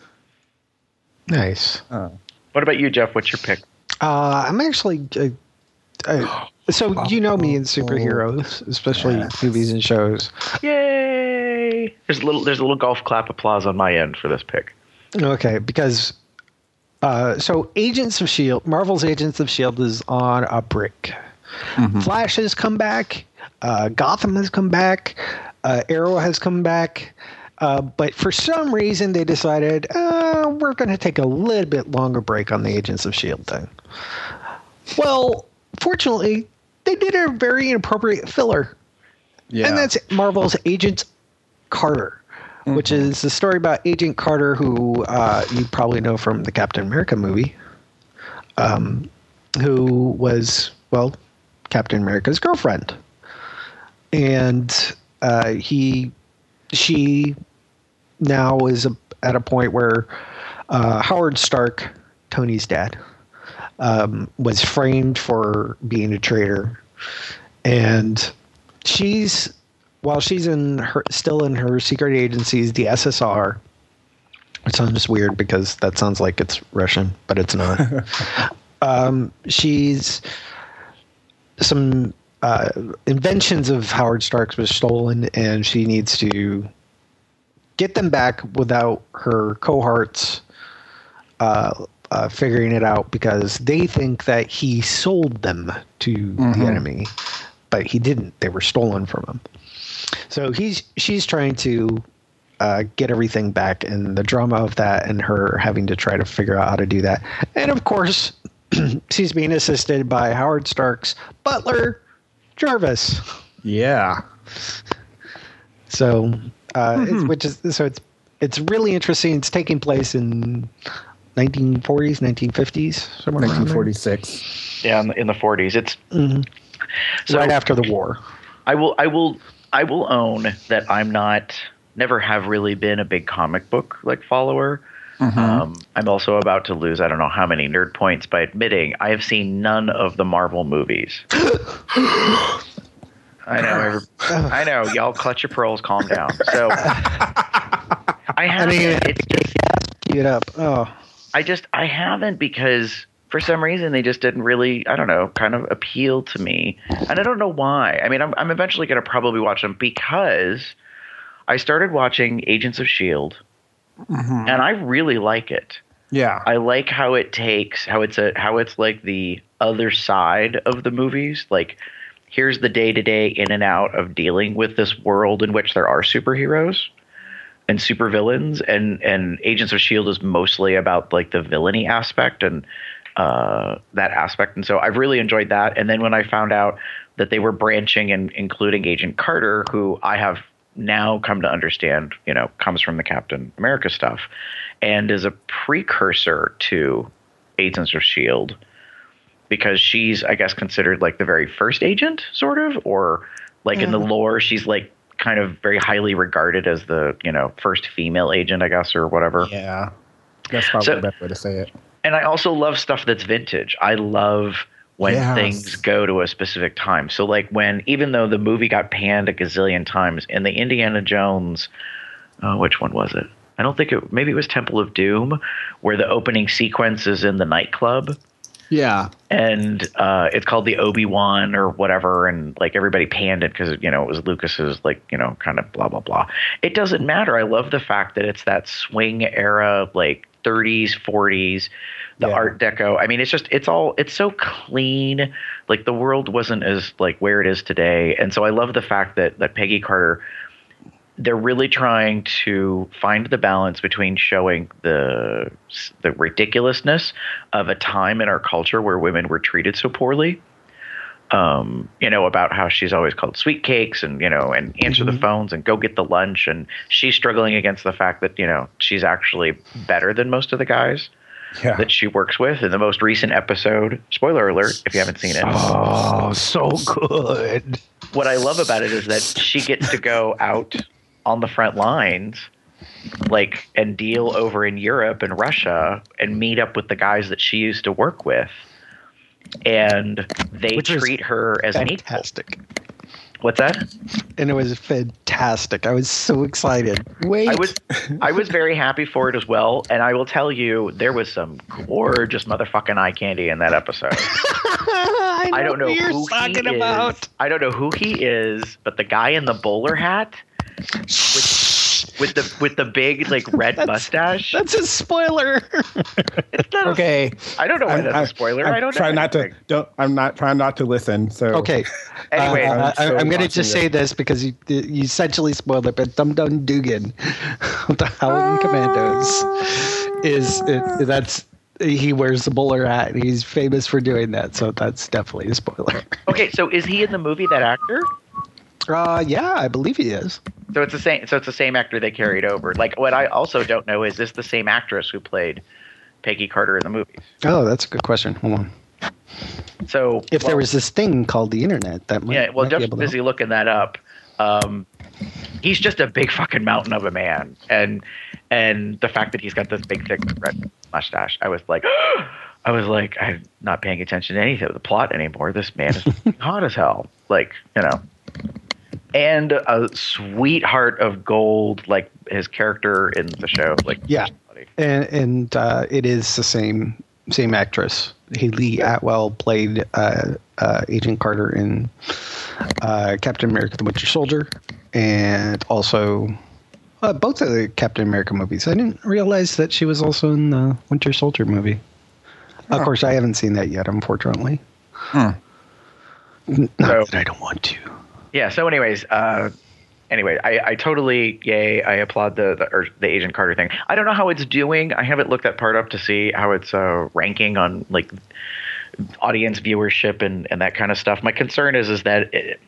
Nice. Uh, What about you, Jeff? What's your pick? Uh, I'm actually. Uh, uh, so you know me in superheroes, especially Yes. movies and shows. Yay! There's a little there's a little golf clap applause on my end for this pick. Okay, because uh, so Agents of Shield, Marvel's Agents of Shield is on a break. Mm-hmm. Flash has come back, Uh, Gotham has come back. Uh, Arrow has come back. Uh, but for some reason, they decided, uh, we're going to take a little bit longer break on the Agents of S H I E L D thing. Well, fortunately, they did a very inappropriate filler. Yeah. And that's Marvel's Agent Carter, mm-hmm. which is the story about Agent Carter, who uh, you probably know from the Captain America movie, um, who was, well, Captain America's girlfriend. And uh, he, she now is a, at a point where uh, Howard Stark, Tony's dad, um, was framed for being a traitor. And she's, while she's in her, still in her secret agencies, the S S R, it sounds weird because that sounds like it's Russian, but it's not. um, she's some uh, inventions of Howard Stark's was stolen, and she needs to get them back without her cohorts uh, uh, figuring it out, because they think that he sold them to mm-hmm. the enemy, but he didn't. They were stolen from him. So he's she's trying to uh, get everything back, and the drama of that, and her having to try to figure out how to do that. And of course, she's being assisted by Howard Stark's butler, Jarvis. Yeah. So, uh, mm-hmm. it's, which is so it's it's really interesting. It's taking place in nineteen forties, nineteen fifties, somewhere nineteen forty-six. Yeah, in the, in the forties. It's mm-hmm. so, right after the war. I will, I will, I will own that I'm not, never have really been a big comic book like follower. Mm-hmm. Um, I'm also about to lose I don't know how many nerd points by admitting I have seen none of the Marvel movies. I know, every, I know, y'all clutch your pearls, calm down. So I haven't. I mean, it's just get up. Oh, I just I haven't because for some reason they just didn't really, I don't know, kind of appeal to me, and I don't know why. I mean, I'm I'm eventually going to probably watch them because I started watching Agents of S H I E L D. Mm-hmm. And I really like it. Yeah. I like how it takes how it's a how it's like the other side of the movies. Like, here's the day-to-day in and out of dealing with this world in which there are superheroes and supervillains, and and Agents of S H I E L D is mostly about like the villainy aspect and uh, that aspect. And so I've really enjoyed that. And then when I found out that they were branching and including Agent Carter, who I have now come to understand, you know, comes from the Captain America stuff and is a precursor to Agents of S H I E L D, because she's, I guess, considered like the very first agent, sort of, or like mm. in the lore, she's like kind of very highly regarded as the, you know, first female agent, I guess, or whatever. Yeah, that's probably so, the best way to say it. And I also love stuff that's vintage. I love when yes. things go to a specific time. So like when, even though the movie got panned a gazillion times, in the Indiana Jones, uh, which one was it? I don't think it, maybe it was Temple of Doom, where the opening sequence is in the nightclub. Yeah. And uh, it's called the Obi-Wan or whatever. And like everybody panned it because, you know, it was Lucas's like, you know, kind of blah, blah, blah. It doesn't matter. I love the fact that it's that swing era, like thirties, forties, the yeah. Art Deco. I mean, it's just, it's all, it's so clean. Like the world wasn't as like where it is today. And so I love the fact that, that Peggy Carter, they're really trying to find the balance between showing the, the ridiculousness of a time in our culture where women were treated so poorly. Um, you know, about how she's always called sweet cakes and, you know, and answer mm-hmm. the phones and go get the lunch. And she's struggling against the fact that, you know, she's actually better than most of the guys. Yeah. That she works with. In the most recent episode, spoiler alert if you haven't seen it. Oh, so good. What I love about it is that she gets to go out on the front lines, like, and deal over in Europe and Russia and meet up with the guys that she used to work with. And they Which treat her as fantastic. an equal. What's that? And it was fantastic. I was so excited. Wait. I was I was very happy for it as well. And I will tell you, there was some gorgeous motherfucking eye candy in that episode. I, know I don't know who, you're who talking he about. is. I don't know who he is, but the guy in the bowler hat. Which, with the with the big like red That's- mustache. That's a spoiler. It's not a- Okay. I don't know why I'm- that's I'm- a spoiler. I'm I don't trying know not to. anything. Don't. I'm not trying not to listen. So Okay. Anyway, Uh, I'm I, so I'm going to watching just say this because you, you essentially spoiled it, but Dum Dum Dugan, the Howling Commandos, is it, that's he wears the bowler hat and he's famous for doing that. So that's definitely a spoiler. Okay, so is he in the movie, that actor? Uh, yeah, I believe he is. So it's the same. So it's the same actor they carried over. Like, what I also don't know is this the same actress who played Peggy Carter in the movies? Oh, that's a good question. Hold on. So If there well, was this thing called the internet, that might, yeah, well, might be Jeff's able to busy looking that up. Um, he's just a big fucking mountain of a man, and and the fact that he's got this big thick red mustache, I was like, I was like, I'm not paying attention to anything of the plot anymore. This man is hot as hell, like, you know. And a sweetheart of gold, like his character in the show, like Yeah, and and uh, it is the same same actress. Haley Atwell played uh, uh, Agent Carter in uh, Captain America: The Winter Soldier, and also uh, both of the Captain America movies. I didn't realize that she was also in the Winter Soldier movie. Of course, I haven't seen that yet, unfortunately. Hmm. N- Not So- that I don't want to. Yeah. So, anyways, uh, anyway, I, I totally yay. I applaud the the, or the Agent Carter thing. I don't know how it's doing. I haven't looked that part up to see how it's uh, ranking on like audience viewership and, and that kind of stuff. My concern is is that it,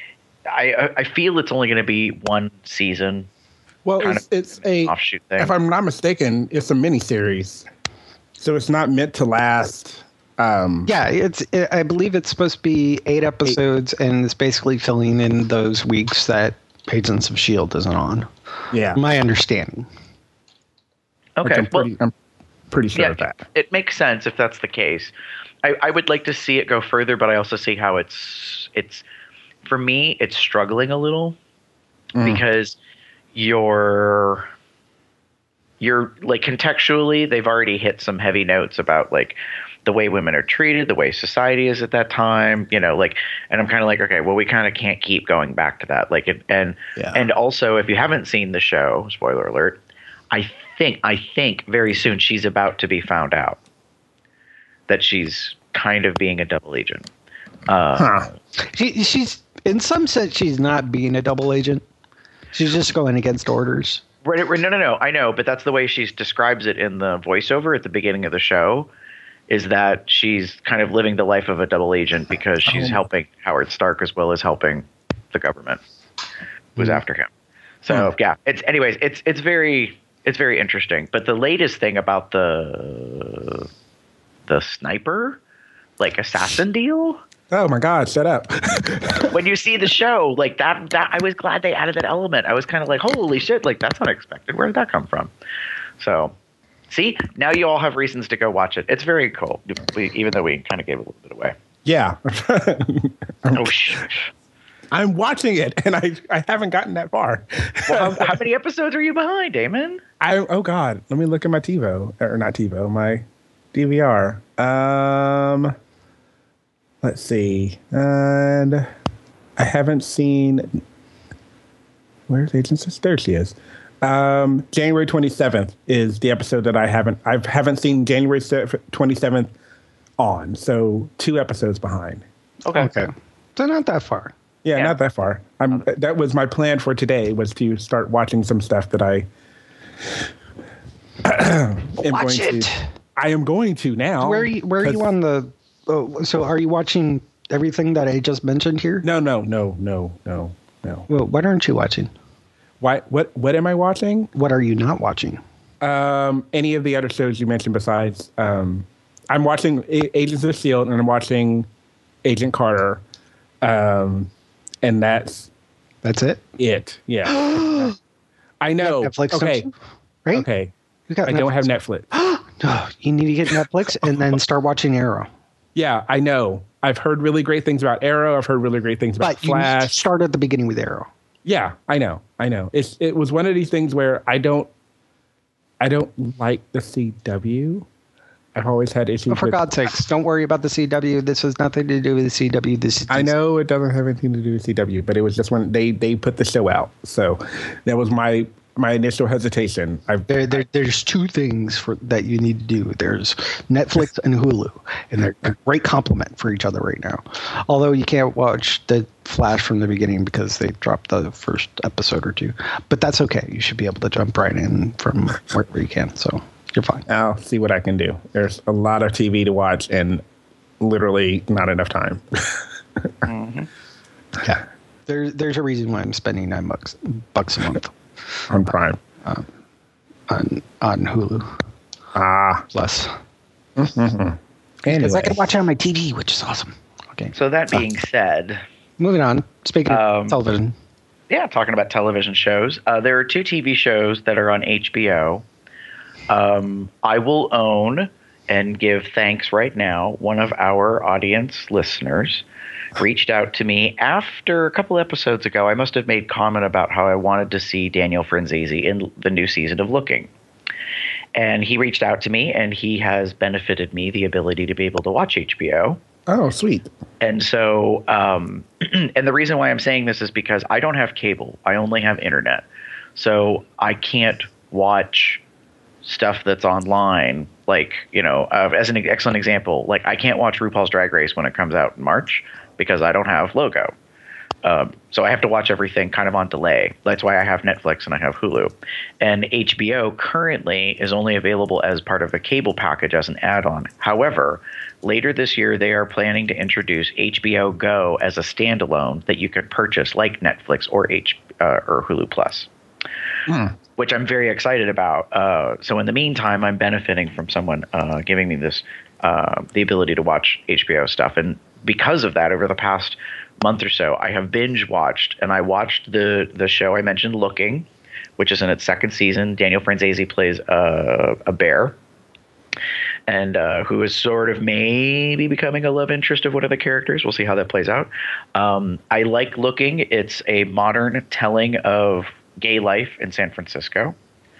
I I feel it's only going to be one season. well, kind it's, of it's a. offshoot thing. If I'm not mistaken, it's a mini series, so it's not meant to last. Um, Yeah, it's. It, I believe it's supposed to be eight episodes, and it's basically filling in those weeks that Agents of Shield isn't on. yeah. My understanding. Which Okay. I'm Well, pretty, I'm pretty sure yeah, of that. it makes sense if that's the case. I, I would like to see it go further, but I also see how it's it's for me it's struggling a little because you're you're like contextually they've already hit some heavy notes about like the way women are treated, the way society is at that time, you know, like, and I'm kind of like, okay, well, we kind of can't keep going back to that. Like, it, and, Yeah. and also if you haven't seen the show, spoiler alert, I think, I think very soon she's about to be found out that she's kind of being a double agent. Uh, Huh. She, she's in some sense she's not being a double agent. She's just going against orders. right, right, no, no, no, I know, but that's the way she describes it in the voiceover at the beginning of the show. Is that she's kind of living the life of a double agent because she's Oh. helping Howard Stark as well as helping the government who's after him. So yeah, it's anyways, it's it's very it's very interesting. But the latest thing about the the sniper, like assassin deal, Oh my God! Shut up. when you see the show, like that that I was glad they added that element. I was kind of like, holy shit, like that's unexpected. Where did that come from? So see, now you all have reasons to go watch it. It's very cool, we, even though we kind of gave a little bit away. Yeah. Oh, shh. I'm watching it, and I, I haven't gotten that far. Well, how, how many episodes are you behind, Damon? I oh God, let me look at my TiVo or not TiVo, my D V R. Um, let's see, and I haven't seen. Where's Agent of There she is. Um, January twenty-seventh is the episode that I haven't. I haven't seen January twenty-seventh on, so two episodes behind. Okay. Okay. So not that far. Yeah, Yeah. not that far. I'm. That was my plan for today, was to start watching some stuff that I am Watch going it. to. I am going to now. Where are you, where are you 'cause- on the? Oh, so are you watching everything that I just mentioned here? No, no, no, no, no, no. Well, what aren't you watching? Why? What? What am I watching? What are you not watching? Um, any of the other shows you mentioned besides? Um, I'm watching A- Agents of Shield, and I'm watching Agent Carter. Um, and that's That's it. it. Yeah. I know. Netflix, don't okay. you? Right? Okay. You got I don't have Netflix. Netflix. Oh, you need to get Netflix and then start watching Arrow. Yeah, I know. I've heard really great things about Arrow. I've heard really great things about But you need to Flash. start at the beginning with Arrow. Yeah, I know. I know. It's it was one of these things where I don't I don't like the C W. I've always had issues But for with God's sakes, don't worry about the C W. This has nothing to do with the C W. This is I know it doesn't have anything to do with C W, but it was just when they they put the show out. So that was my my initial hesitation. I've, There, there, there's two things for that you need to do. There's Netflix and Hulu, and they're a great complement for each other right now. Although you can't watch the Flash from the beginning because they dropped the first episode or two, but that's okay. You should be able to jump right in from wherever you can, so you're fine. I'll see what I can do. There's a lot of T V to watch and literally not enough time. Mm-hmm. Yeah, there's there's a reason why I'm spending nine bucks bucks a month on Prime, um, on on Hulu. Ah, Plus, mm-hmm. because anyway. I can watch it on my T V, which is awesome. Okay. So that being uh, said, moving on. Speaking of Um, television, yeah, talking about television shows, uh, there are two T V shows that are on H B O. Um, I will own and give thanks right now. One of our audience listeners reached out to me after a couple episodes ago. I must have made comment about how I wanted to see Daniel Franzese in the new season of Looking. And he reached out to me, and he has benefited me the ability to be able to watch H B O. Oh, sweet. And so, um, and the reason why I'm saying this is because I don't have cable. I only have internet. So I can't watch stuff that's online. Like, you know, uh, as an excellent example, like I can't watch RuPaul's Drag Race when it comes out in March because I don't have Logo. Um, so I have to watch everything kind of on delay. That's why I have Netflix and I have Hulu. And H B O currently is only available as part of a cable package as an add-on. However, later this year, they are planning to introduce H B O Go as a standalone that you could purchase like Netflix or H uh, or Hulu Plus, hmm. which I'm very excited about. Uh, so in the meantime, I'm benefiting from someone uh, giving me this uh, the ability to watch H B O stuff. And because of that, over the past month or so, I have binge watched, and I watched the the show I mentioned, Looking, which is in its second season. Daniel Franzese plays a, a bear, and uh, who is sort of maybe becoming a love interest of one of the characters. We'll see how that plays out. Um, I like Looking. It's a modern telling of gay life in San Francisco,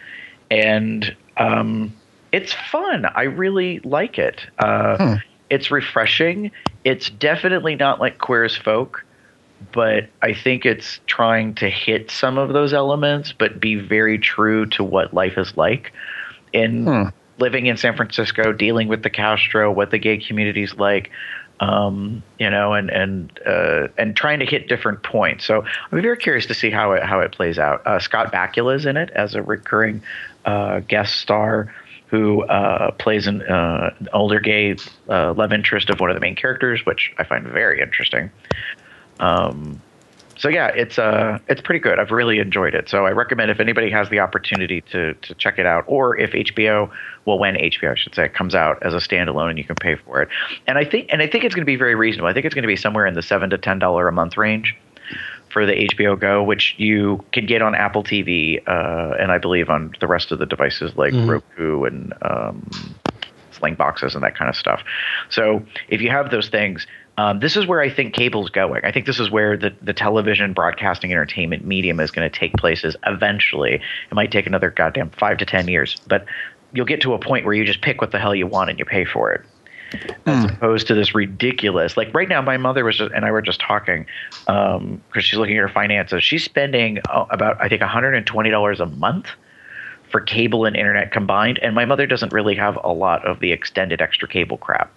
and um, it's fun. I really like it. Uh, hmm. It's refreshing. It's definitely not like Queer as Folk, but I think it's trying to hit some of those elements, but be very true to what life is like in hmm. living in San Francisco, dealing with the Castro, what the gay community is like, um, you know, and and uh, and trying to hit different points. So I'm very curious to see how it how it plays out. Uh, Scott Bakula is in it as a recurring uh, guest star, who uh, plays an uh, older gay uh, love interest of one of the main characters, which I find very interesting. Um, so yeah, it's uh, it's pretty good. I've really enjoyed it. So I recommend if anybody has the opportunity to to check it out, or if H B O, well, when H B O, I should say, comes out as a standalone and you can pay for it. And I think and I think it's going to be very reasonable. I think it's going to be somewhere in the seven to ten dollar a month range for the H B O Go, which you can get on Apple T V, uh, and I believe on the rest of the devices like mm-hmm. Roku and um, Sling boxes and that kind of stuff. So if you have those things, um, this is where I think cable's going. I think this is where the, the television broadcasting entertainment medium is going to take places eventually. It might take another goddamn five to ten years, but you'll get to a point where you just pick what the hell you want and you pay for it. As mm. opposed to this ridiculous, like right now, my mother was just, and I were just talking because um, she's looking at her finances. She's spending uh, about, I think, one hundred twenty dollars a month for cable and internet combined. And my mother doesn't really have a lot of the extended extra cable crap.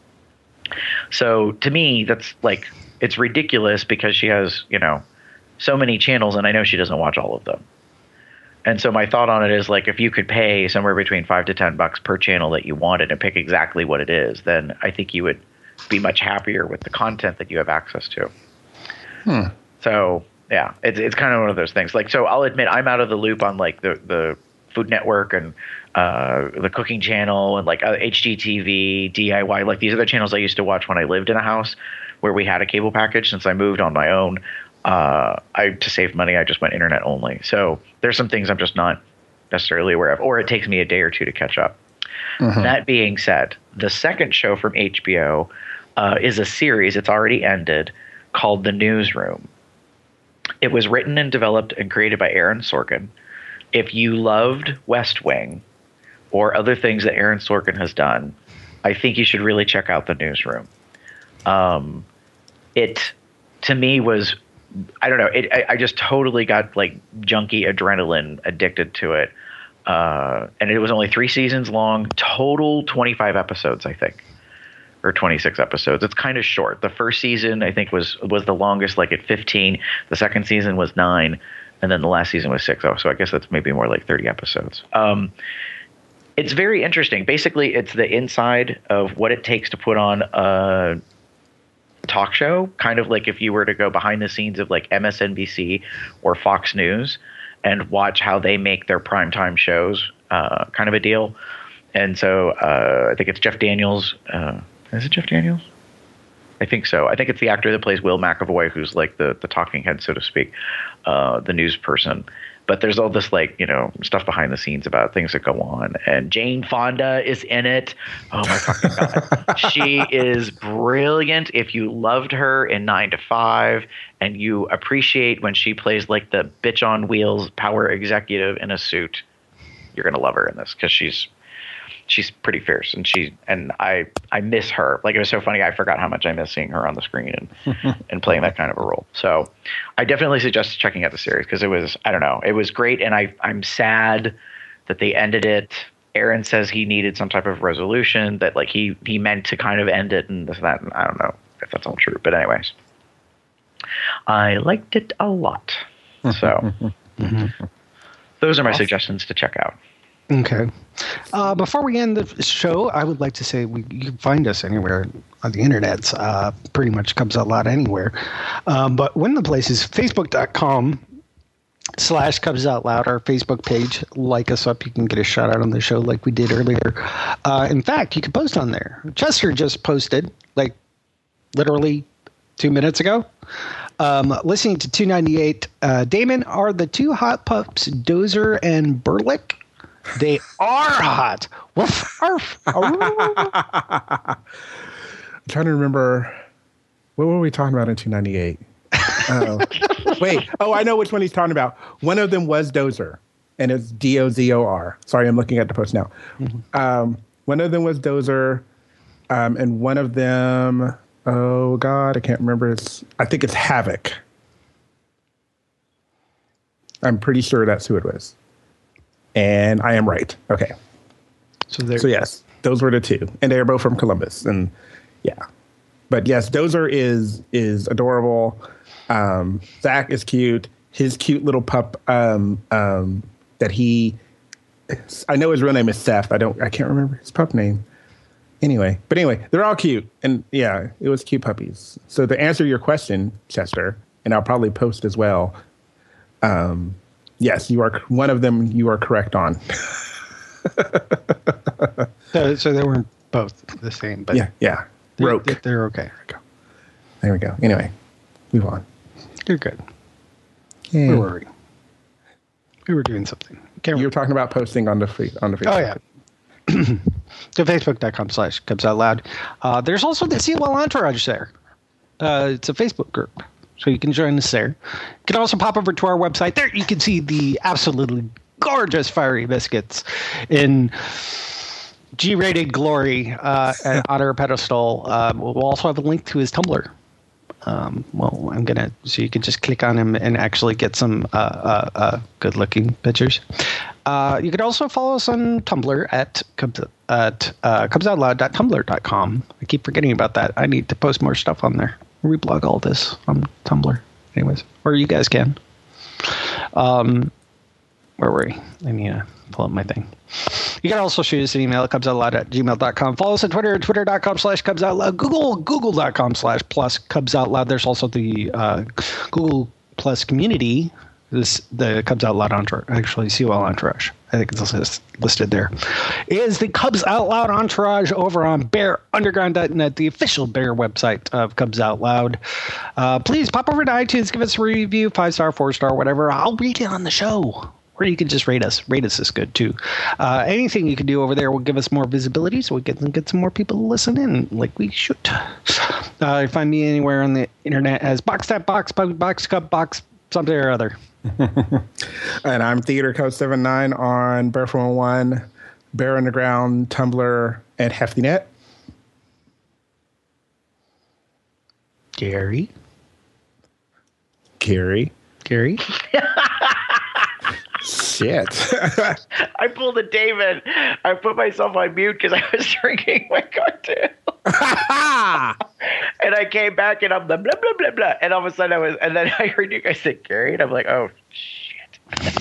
So to me, that's like, it's ridiculous because she has, you know, so many channels and I know she doesn't watch all of them. And so my thought on it is, like, if you could pay somewhere between five to ten bucks per channel that you wanted and pick exactly what it is, then I think you would be much happier with the content that you have access to. Hmm. So yeah, it's it's kind of one of those things. Like, so I'll admit I'm out of the loop on like the the Food Network and uh, the Cooking Channel and like uh, H G T V, D I Y. Like these are the channels I used to watch when I lived in a house where we had a cable package. Since I moved on my own, Uh, I to save money, I just went internet only. So there's some things I'm just not necessarily aware of, or it takes me a day or two to catch up. Mm-hmm. That being said, the second show from H B O uh, is a series. It's already ended, called The Newsroom. It was written and developed and created by Aaron Sorkin. If you loved West Wing or other things that Aaron Sorkin has done, I think you should really check out The Newsroom. Um, it, to me, was I don't know. It, I, I just totally got like junkie adrenaline addicted to it. Uh, and it was only three seasons long, total twenty-five episodes, I think, or twenty-six episodes. It's kind of short. The first season, I think, was was the longest, like at fifteen. The second season was nine, and then the last season was six. Oh, so I guess that's maybe more like thirty episodes. Um, it's very interesting. Basically, it's the inside of what it takes to put on a talk show, kind of like if you were to go behind the scenes of like M S N B C or Fox News and watch how they make their primetime shows, uh, kind of a deal. And so uh, I think it's Jeff Daniels. Uh, is it Jeff Daniels? I think so. I think it's the actor that plays Will McAvoy, who's like the, the talking head, so to speak, uh, the news person. But there's all this like, you know, stuff behind the scenes about things that go on. And Jane Fonda is in it. Oh, my fucking God. She is brilliant. If you loved her in nine to five and you appreciate when she plays like the bitch on wheels power executive in a suit, you're going to love her in this because she's she's pretty fierce. And she and I I miss her. Like, it was so funny. I forgot how much I miss seeing her on the screen and, and playing that kind of a role. So I definitely suggest checking out the series because it was, I don't know, it was great. And I, I'm sad that they ended it. Aaron says he needed some type of resolution, that like he, he meant to kind of end it and this, that, and I don't know if that's all true. But anyways, I liked it a lot. So those are my suggestions to check out. Okay. Uh, before we end the show, I would like to say we, you can find us anywhere on the internet. Uh, pretty much comes out loud anywhere. Um, but one of the places, facebook.com slash Cubs Out Loud, our Facebook page. Like us up. You can get a shout out on the show like we did earlier. Uh, in fact, you can post on there. Chester just posted, like, literally two minutes ago. Um, listening to two ninety-eight. Uh, Damon, are the two hot pups Dozer and Burlick? They are hot. Woof, arf, I'm trying to remember. What were we talking about in two ninety-eight? Oh, wait. Oh, I know which one he's talking about. One of them was Dozer, and it's D O Z O R. Sorry, I'm looking at the post now. Mm-hmm. Um, one of them was Dozer, um, and one of them, oh, God, I can't remember. It's, I think it's Havoc. I'm pretty sure that's who it was. And I am right. Okay. So, so yes, those were the two. And they are both from Columbus. And yeah. But yes, Dozer is is adorable. Um, Zach is cute. His cute little pup um, um, that he, I know his real name is Seth. I don't, I can't remember his pup name. Anyway, but anyway, they're all cute. And yeah, it was cute puppies. So to answer your question, Chester, and I'll probably post as well, um, yes, you are one of them. You are correct on. so, so they weren't both the same, but yeah, yeah, they're, Roke. They're, they're okay. There we go. Anyway, move on. You're good. Yeah. Where were we? We were doing something. Can't you were talking about posting on the on the Facebook. Oh yeah. So facebook.com slash Cubs Out Loud. Uh, there's also the C L L Entourage there. Uh, it's a Facebook group. So you can join us there. You can also pop over to our website. There you can see the absolutely gorgeous Fiery Biscuits in G-rated glory uh, on our pedestal. Um, we'll also have a link to his Tumblr. Um, well, I'm going to, so you can just click on him and actually get some uh, uh, uh, good-looking pictures. Uh, you can also follow us on Tumblr at, Cubs, at uh, cubs out loud dot tumblr dot com. I keep forgetting about that. I need to post more stuff on there. Reblog all this on Tumblr. Anyways, or you guys can. Um, where were we? I need to pull up my thing. You can also shoot us an email at cubs out loud at gmail dot com. Follow us on Twitter at twitter.com slash Cubs Out Loud. Google, google.com slash plus Cubs Out Loud. There's also the uh, Google Plus community. This the Cubs Out Loud Entourage. Actually, C O L Entourage. I think it's listed there. It is the Cubs Out Loud Entourage over on bear underground dot net, the official Bear website of Cubs Out Loud. Uh, please pop over to iTunes, give us a review, five star, four star, whatever. I'll read it on the show. Or you can just rate us. Rate us is good, too. Uh, anything you can do over there will give us more visibility so we can get some more people to listen in like we should. Uh, find me anywhere on the internet as Box That Box, Box Cup Box, something or other. And I'm Theater Code seventy-nine on Bear four one one, Bear Underground, Tumblr, and HeftyNet. Gary? Carrie. Carrie? Shit. I pulled a David. I put myself on mute because I was drinking my cocktail. And I came back and I'm the blah, blah, blah, blah. And all of a sudden I was, and then I heard you guys say Carrie, and I'm like, oh, shit.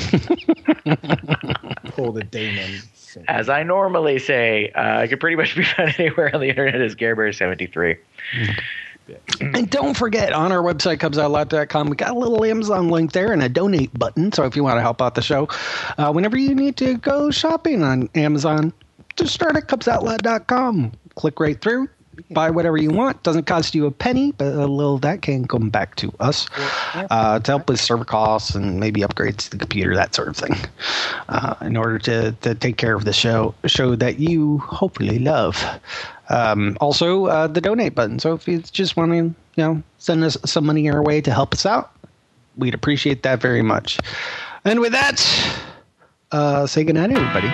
Pull the Damon. As I normally say, uh, I could pretty much be found anywhere on the internet as Gare Bear seventy-three. And don't forget, on our website, cubs out loud dot com, we got a little Amazon link there and a donate button. So if you want to help out the show, uh, whenever you need to go shopping on Amazon, just start at cubs out loud dot com. Click right through, buy whatever you want. Doesn't cost you a penny, but a little of that can come back to us uh, to help with server costs and maybe upgrades to the computer, that sort of thing, uh, in order to, to take care of the show, show that you hopefully love. Um, also, uh, the donate button. So if you just want to, you know, send us some money our way to help us out, we'd appreciate that very much. And with that, uh, say goodnight, everybody.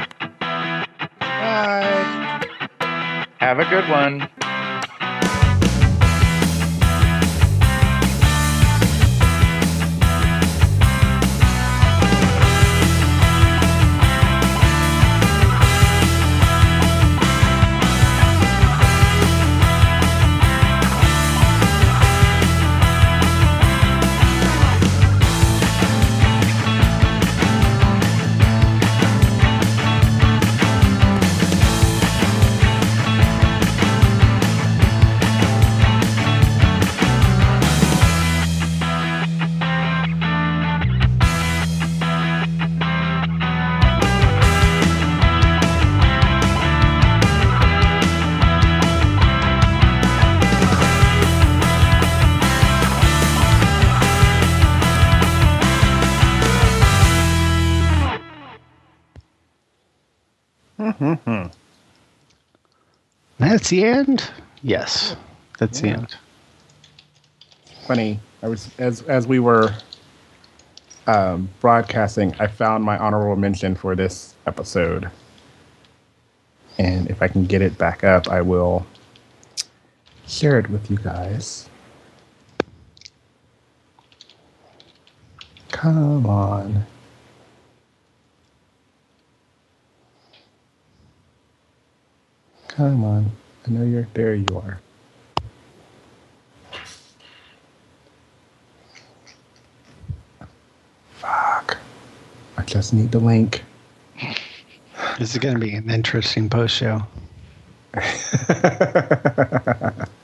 Bye. Have a good one. That's the end? Yes, that's yeah. the end. Funny, I was as as we were um, broadcasting, I found my honorable mention for this episode, and if I can get it back up, I will share it with you guys. Come on. Come on. I know you're there. You are. Fuck. I just need the link. This is going to be an interesting post show.